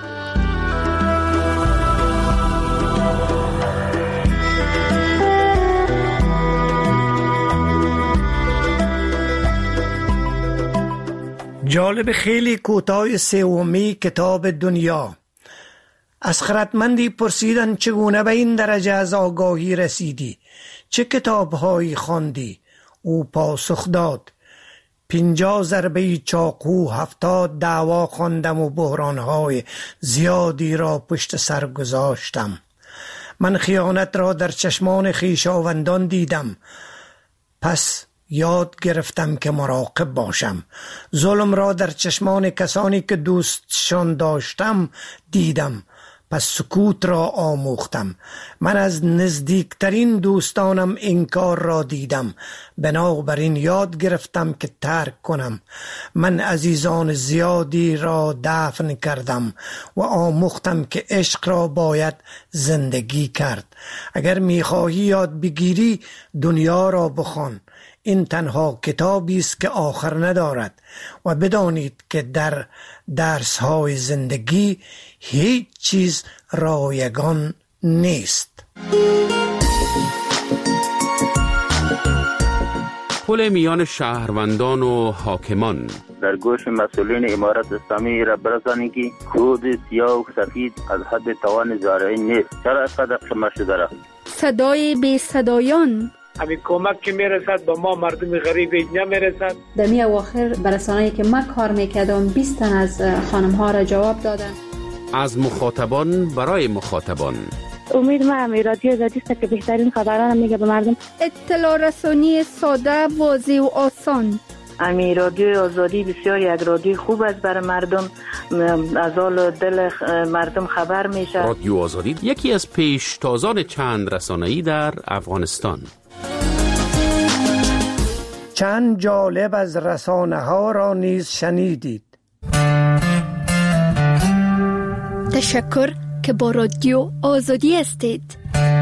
جالب خیلی کوتاه سومی کتاب دنیا. از خردمندی پرسیدن چگونه به این درجه از آگاهی رسیدی؟ چه کتابهایی خواندی؟ او پاسخ داد: پنجاه ضربه چاقو، هفتاد دعوا خواندم و بحرانهای زیادی را پشت سر گذاشتم. من خیانت را در چشمان خویشاوندان دیدم، پس یاد گرفتم که مراقب باشم. ظلم را در چشمان کسانی که دوستشان داشتم دیدم، پس سکوت را آموختم. من از نزدیکترین دوستانم این کار را دیدم، بنابراین یاد گرفتم که ترک کنم. من عزیزان زیادی را دفن کردم و آموختم که عشق را باید زندگی کرد. اگر میخواهی یاد بگیری دنیا را بخوان. این تنها کتابی است که آخر ندارد و بدانید که در درس‌های زندگی هیچ چیز رایگان نیست. پل میان شهروندان و حاکمان. در گوش مسئولین امارت اسلامی را برسانید که کود سیاه و سفید از حد توان زارعی نیست. چرا اینقدر شما شده را؟ صدای بی صدایان. همین کمک که میرسد به ما مردم غریب نمیرسد. در می اواخر برسانه‌ای که من کار میکردم بیست تن از خانم ها را جواب دادن. از مخاطبان برای مخاطبان. امید ما هم رادیو آزادی است که بهترین خبران میگه به مردم. اطلاع رسانی ساده، واضح و آسان. امی رادیو آزادی بسیار یک رادیو خوب است برای مردم، از حال دل مردم خبر میشه. رادیو آزادی یکی از پیشتازان چند رسانه‌ای در افغانستان. چند جالب از رسانه ها را نیز شنیدید. تشکر که با رادیو آزادی هستید.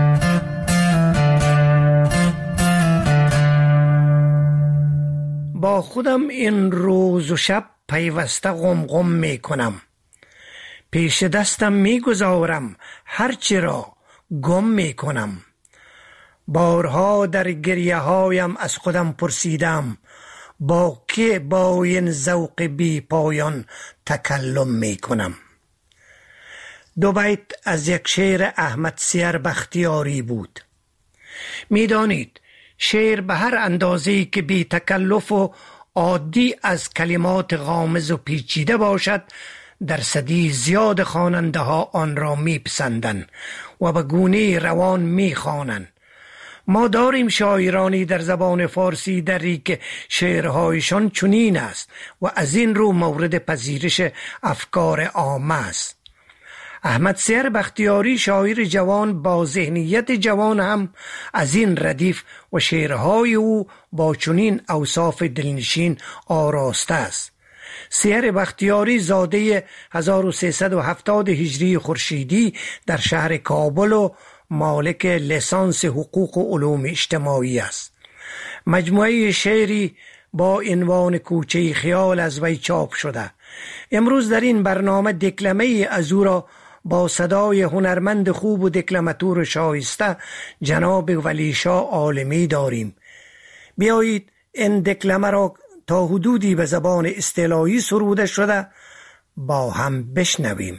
با خودم این روز و شب پیوسته غم غم می کنم، پیش دستم می گذارم هرچی را گم می کنم. بارها در گریه هایم از خودم پرسیدم، با که با این ذوق بی پایان تکلم می کنم. دو بیت از یک شعر احمد سیر بختیاری بود. می دانید شعر به هر اندازه‌ای که بی تکلف و عادی از کلمات غامض و پیچیده باشد، درصدی زیاد خواننده ها آن را می پسندند و به گونه روان می خوانند. ما داریم شاعرانی در زبان فارسی دری که شعرهایشان چنین است و از این رو مورد پذیرش افکار عامه است. احمد سیر بختیاری شاعر جوان با ذهنیت جوان هم از این ردیف و شعرهای او با چنین اوصاف دلنشین آراسته است. سیر بختیاری زاده هزار و سیصد و هفتاد هجری خورشیدی در شهر کابل و مالک لیسانس حقوق و علوم اجتماعی است. مجموعه شعری با عنوان کوچه خیال از وی چاپ شده. امروز در این برنامه دکلمه از او را با صدای هنرمند خوب و دکلماتور شایسته جناب ولیشاه عالمی داریم. بیایید این دکلمه را تا حدودی به زبان اصطلاحی سروده شده با هم بشنویم.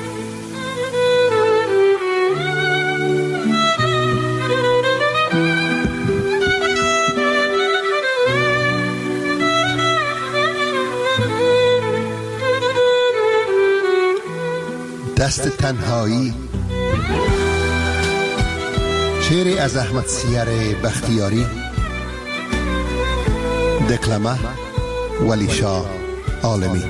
دست تنهایی، شعری از احمد سیر بختیاری، دکلمه ولیشاه عالمی.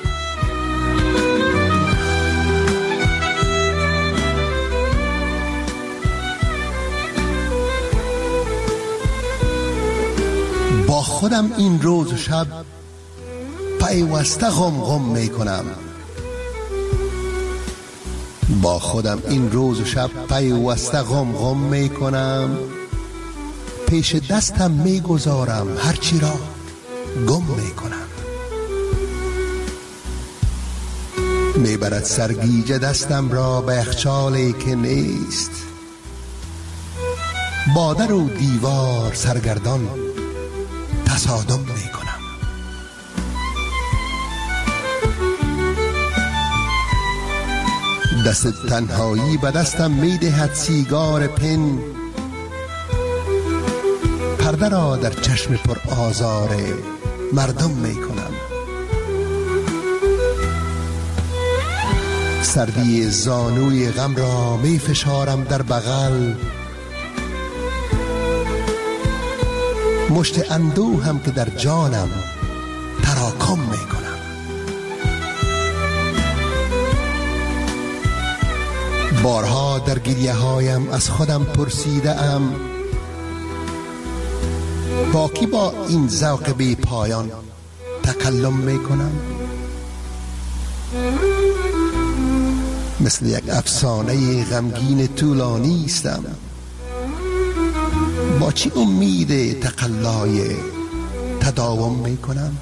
با خودم این روز و شب پیوسته غم غم می کنم. با خودم این روز و شب پیوسته غم غم می کنم. پیش دستم می گذارم هرچی را گم می کنم. می برد سرگیجه دستم را به یخچالی که نیست. با در و دیوار سرگردان تصادم می کنم. دست تنهایی به دستم می دهد سیگار پن، پرده را در چشم پر آزار مردم می کنم. سردی زانوی غم را می فشارم در بغل، مشت اندوه هم که در جانم تراکم می کنم. بارها در گریه هایم از خودم پرسیده ام، با کی با این ذوق بی پایان تکلم می کنم؟ مثل یک افسانه غمگین طولانی استم، با چی امید تقلای تداوم می کنم؟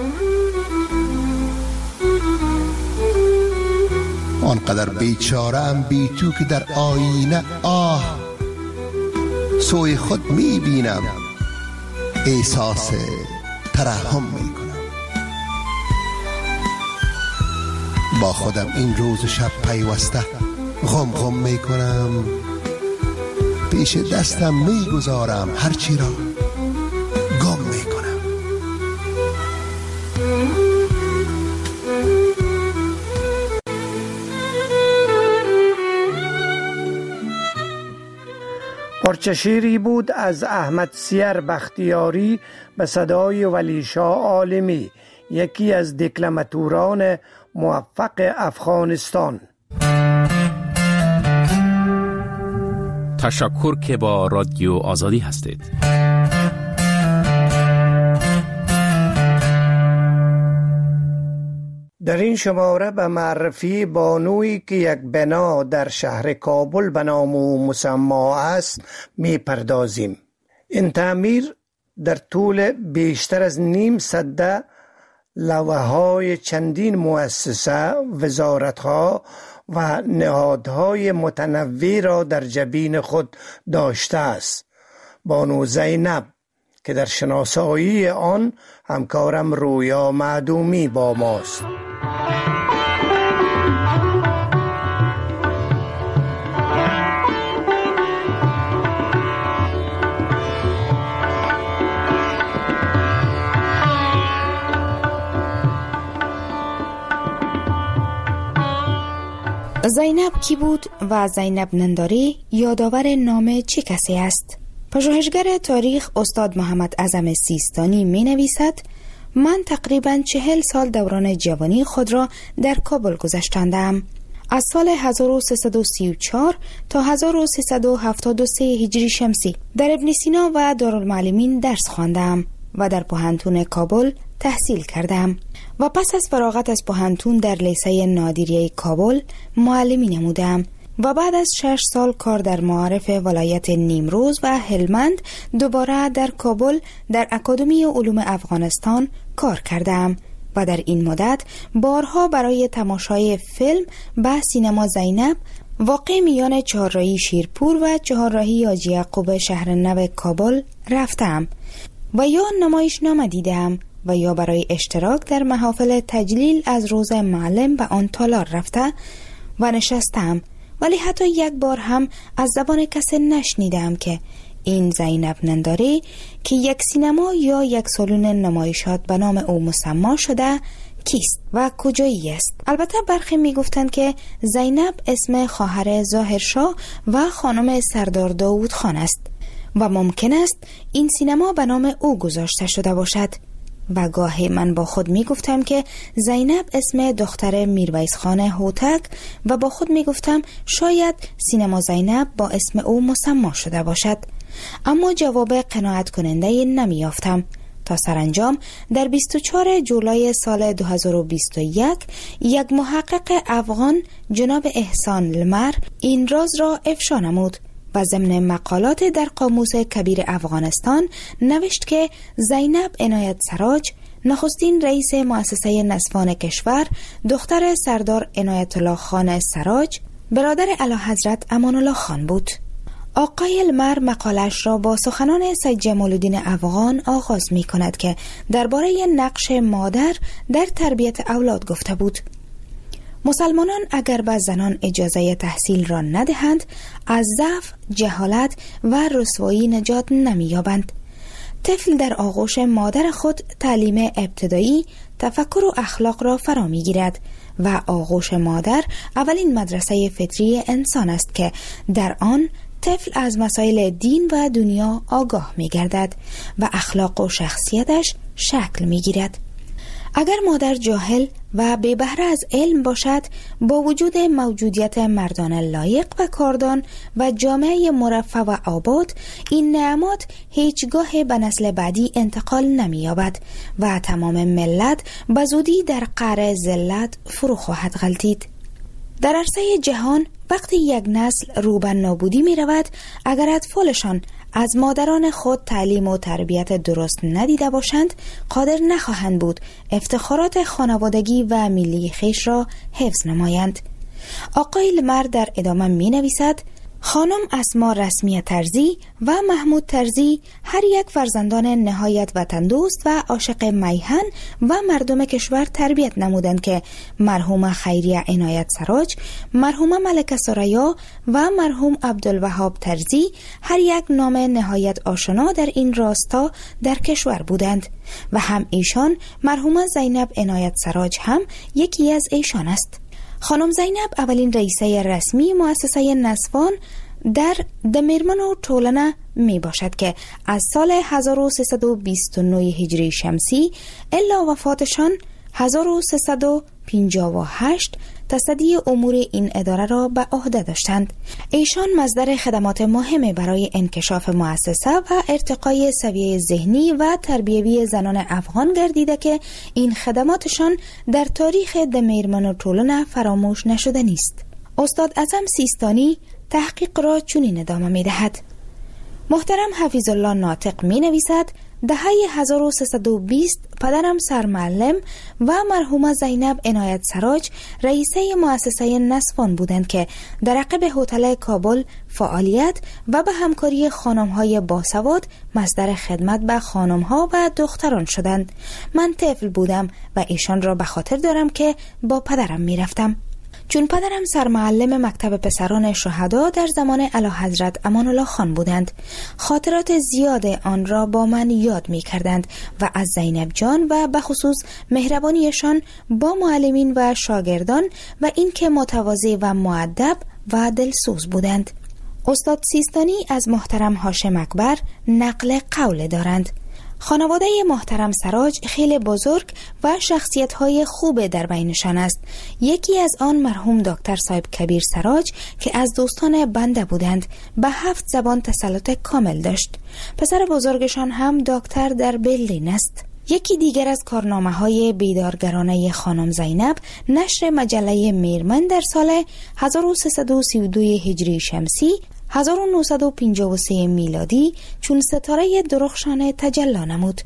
آنقدر بیچاره ام بی تو که در آینه آه سوی خود می بینم، احساس ترحم می کنم. با خودم این روز و شب پیوسته غم غم می کنم. پیش دستم می گذارم هرچی را گم می کنم. پارچه شعری بود از احمد سیر بختیاری به صدای ولیشاه عالمی، یکی از دکلماتوران موفق افغانستان. تشکر که با رادیو آزادی هستید. در این شماره به معرفی بانویی که یک بنا در شهر کابل به نام او مسمی است می پردازیم. این تعمیر در طول بیشتر از نیم سده لوحه های چندین مؤسسه، وزارتها و نهادهای متنوع را در جبین خود داشته است. بانو زینب که در شناسایی آن همکارم رویا معدومی با ماست. زینب کی بود و زینب ننداری یادآور نام چه کسی است؟ پژوهشگر تاریخ استاد محمد اعظم سیستانی می نویسد: من تقریباً چهل سال دوران جوانی خود را در کابل گذشتندم. از سال هزار و سیصد و سی و چهار تا هزار و سیصد و هفتاد و سه هجری شمسی در ابن سینا و دارالمعلمین درس خواندم و در پوهنتون کابل تحصیل کردم و پس از فراغت از پوهنتون در لیسه نادریه کابل معلمی نمودم و بعد از شش سال کار در معارف ولایت نیمروز و هلمند دوباره در کابل در اکادمی علوم افغانستان کار کردم و در این مدت بارها برای تماشای فیلم به سینما زینب واقع میان چهارراهی شیرپور و چهارراهی حاجی یعقوب شهر نو کابل رفتم و یا نمایشنامه دیدم و یا برای اشتراک در محافل تجلیل از روز معلم به آن تالار رفته و نشستم، ولی حتی یک بار هم از زبان کسی نشنیدم که این زینب ننداری که یک سینما یا یک سالن نمایشات به نام او مسمی شده کیست و کجایی است. البته برخی می گفتند که زینب اسم خواهر ظاهرشاه و خانم سردار داوود خان است و ممکن است این سینما به نام او گذاشته شده باشد و گاهی من با خود می گفتم که زینب اسم دختر میرویس خان هوتک و با خود می گفتم شاید سینما زینب با اسم او مسمی شده باشد، اما جواب قناعت کننده نمی یافتم تا سرانجام در بیست و چهارم جولای سال دو هزار و بیست و یک یک محقق افغان جناب احسان لمر این راز را افشا نمود و ضمن مقالات در قاموس کبیر افغانستان نوشت که زینب عنایت سراج نخستین رئیس مؤسسه نسوان کشور، دختر سردار عنایت الله خان سراج، برادر اعلیحضرت امان الله خان بود. آقای لمر مقالش را با سخنان سید جمال الدین افغان آغاز می کند که درباره نقش مادر در تربیت اولاد گفته بود. مسلمانان اگر به زنان اجازه تحصیل را ندهند از ضعف، جهالت و رسوایی نجات نمی‌یابند. طفل در آغوش مادر خود تعلیم ابتدایی، تفکر و اخلاق را فرا می‌گیرد و آغوش مادر اولین مدرسه فطری انسان است که در آن طفل از مسائل دین و دنیا آگاه می‌گردد و اخلاق و شخصیتش شکل می‌گیرد. اگر مادر جاهل و بی بهره از علم باشد، با وجود موجودیت مردان لایق و کاردان و جامعه مرفه و آباد، این نعمات هیچگاه به نسل بعدی انتقال نمی‌یابد و تمام ملت به زودی در قعر ذلت فرو خواهد غلتید. در عرصه جهان وقتی یک نسل رو به نابودی می رود، اگر اطفالشان از مادران خود تعلیم و تربیت درست ندیده باشند، قادر نخواهند بود افتخارات خانوادگی و ملی خویش را حفظ نمایند. آقای لمر در ادامه می نویسد: خانم اسما رسمی ترزی و محمود ترزی هر یک فرزندان نهایت وطن دوست و عاشق میهن و مردم کشور تربیت نمودند که مرحوم خیریه عنایت سراج، مرحوم ملکه ثریا و مرحوم عبدالوهاب ترزی هر یک نام نهایت آشنا در این راستا در کشور بودند و هم ایشان مرحوم زینب عنایت سراج هم یکی از ایشان است. خانم زینب اولین رئیسه رسمی مؤسسه نسوان در دمیرمن و ټولنه می باشد که از سال هزار و سیصد و بیست و نه هجری شمسی الا وفاتشان هزار و سیصد و پنجاه و هشت تصدی امور این اداره را به عهده داشتند. ایشان مصدر خدمات مهم برای انکشاف مؤسسه و ارتقای سویه ذهنی و تربیوی زنان افغان گردیده که این خدماتشان در تاریخ د میرمن و ټولنه فراموش نشده نیست. استاد اعظم سیستانی تحقیق را چنین ادامه می دهد. محترم حفیظ الله ناطق می نویسد دهه هزار و سیصد و بیست پدرم سرمعلم و مرحومه زینب عنایت سراج رئیسه مؤسسه نسوان بودند که در عقب هتل کابل فعالیت و به همکاری خانم‌های باسواد مصدر خدمت به خانم‌ها و دختران شدند. من طفل بودم و ایشان را به خاطر دارم که با پدرم می رفتم. چون پدرم سرمعلم مکتب پسران شهدا در زمان اعلیحضرت امان الله خان بودند، خاطرات زیاد آن را با من یاد می کردند و از زینب جان و به خصوص مهربانیشان با معلمین و شاگردان و اینکه متواضع و مؤدب و دلسوز بودند. استاد سیستانی از محترم هاشم اکبر نقل قول دارند: خانواده محترم سراج خیلی بزرگ و شخصیت‌های خوب در بینشان است. یکی از آن مرحوم دکتر صاحب کبیر سراج که از دوستان بنده بودند، به هفت زبان تسلط کامل داشت. پسر بزرگشان هم دکتر در برلین است. یکی دیگر از کارنامه‌های بیدارگرانه خانم زینب نشر مجله میرمن در سال هزار و سیصد و سی و دو هجری شمسی هزار و نهصد و پنجاه و سه میلادی چون ستاره درخشان تجلی نمود.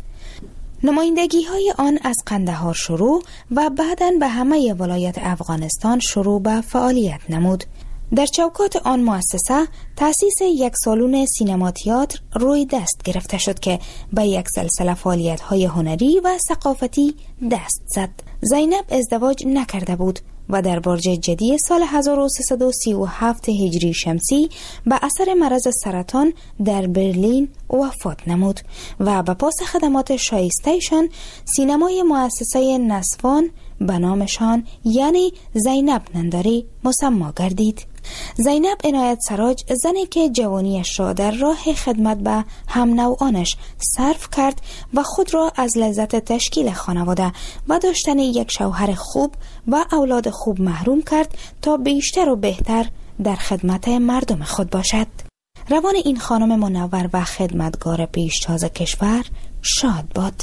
نمایندگی های آن از قندهار شروع و بعداً به همه ولایت افغانستان شروع به فعالیت نمود. در چوکات آن مؤسسه تأسیس یک سالن سینما تئاتر روی دست گرفته شد که به یک سلسله فعالیت های هنری و ثقافتی دست زد. زینب ازدواج نکرده بود و در برج جدی سال هزار و سیصد و سی و هفت هجری شمسی به اثر مرض سرطان در برلین وفات نمود و به پاس خدمات شایسته‌شان سینمای مؤسسه نسوان به نامشان یعنی زینب ننداری مسما گردید. زینب عنایت سراج زنی که جوانیش را در راه خدمت به هم نوعانش صرف کرد و خود را از لذت تشکیل خانواده و داشتن یک شوهر خوب و اولاد خوب محروم کرد تا بیشتر و بهتر در خدمت مردم خود باشد. روان این خانم منور و خدمتگار پیشتاز کشور شاد باد.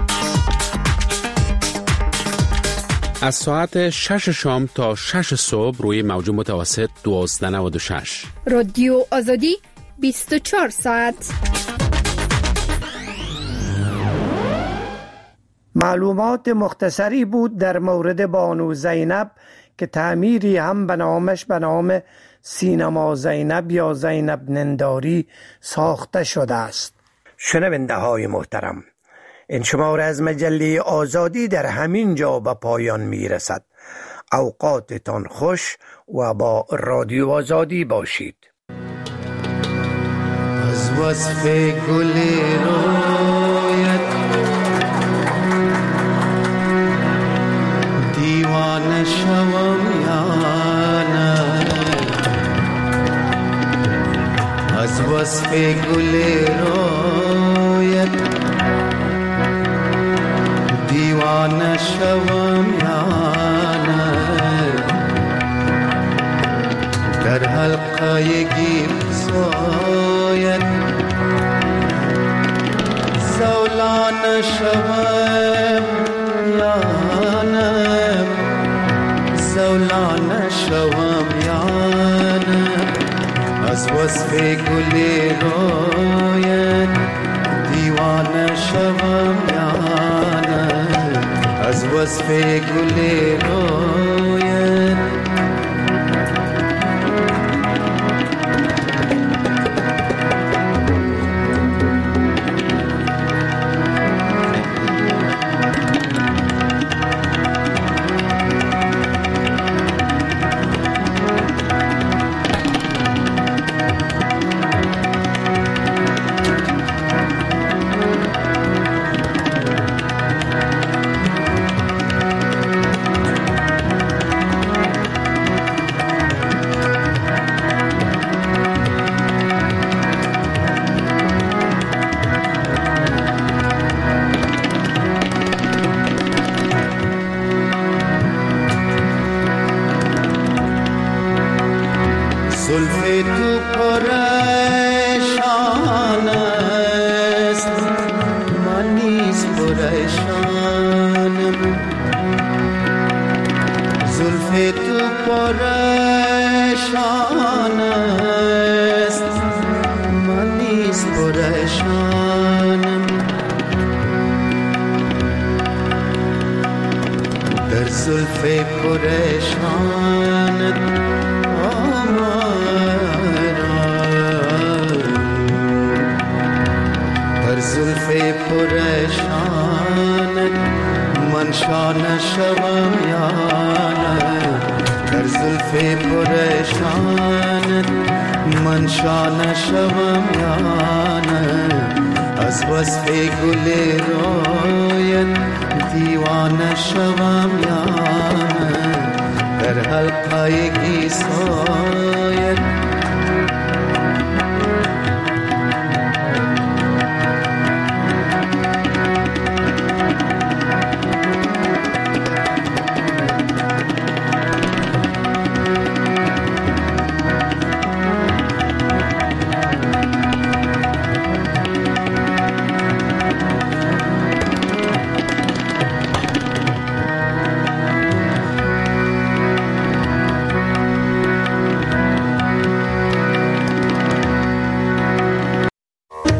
از ساعت شش شام تا شش صبح روی موج متوسط دوازده و نود و شش. رادیو آزادی بیست و چهار ساعت. معلومات مختصری بود در مورد بانو زینب که تعمیری هم به نامش به نام سینما زینب یا زینب ننداری ساخته شده است. شنونده های محترم، این شماره از مجله آزادی در همین جا به پایان می رسد. اوقاتتان خوش و با رادیو آزادی باشید. از وصف گل رویت دیوانه شوم یا نه، از وصف گل رویت دیوانه شوم یا نه، در حلقه گیب سویت زولانه شوم یا نه، زولانه شوم یا نه، از وصف گل رویت دیوانه شوم یا نه، از وصف گل رویت پریشانم در زلف پریشانت در زلف پریشانت من شانه شوم یا نه در زلف پریشانت من شانه شوم یا نه از وصف گل رویت دیوانه شوم یا نه در حلقه گیسایت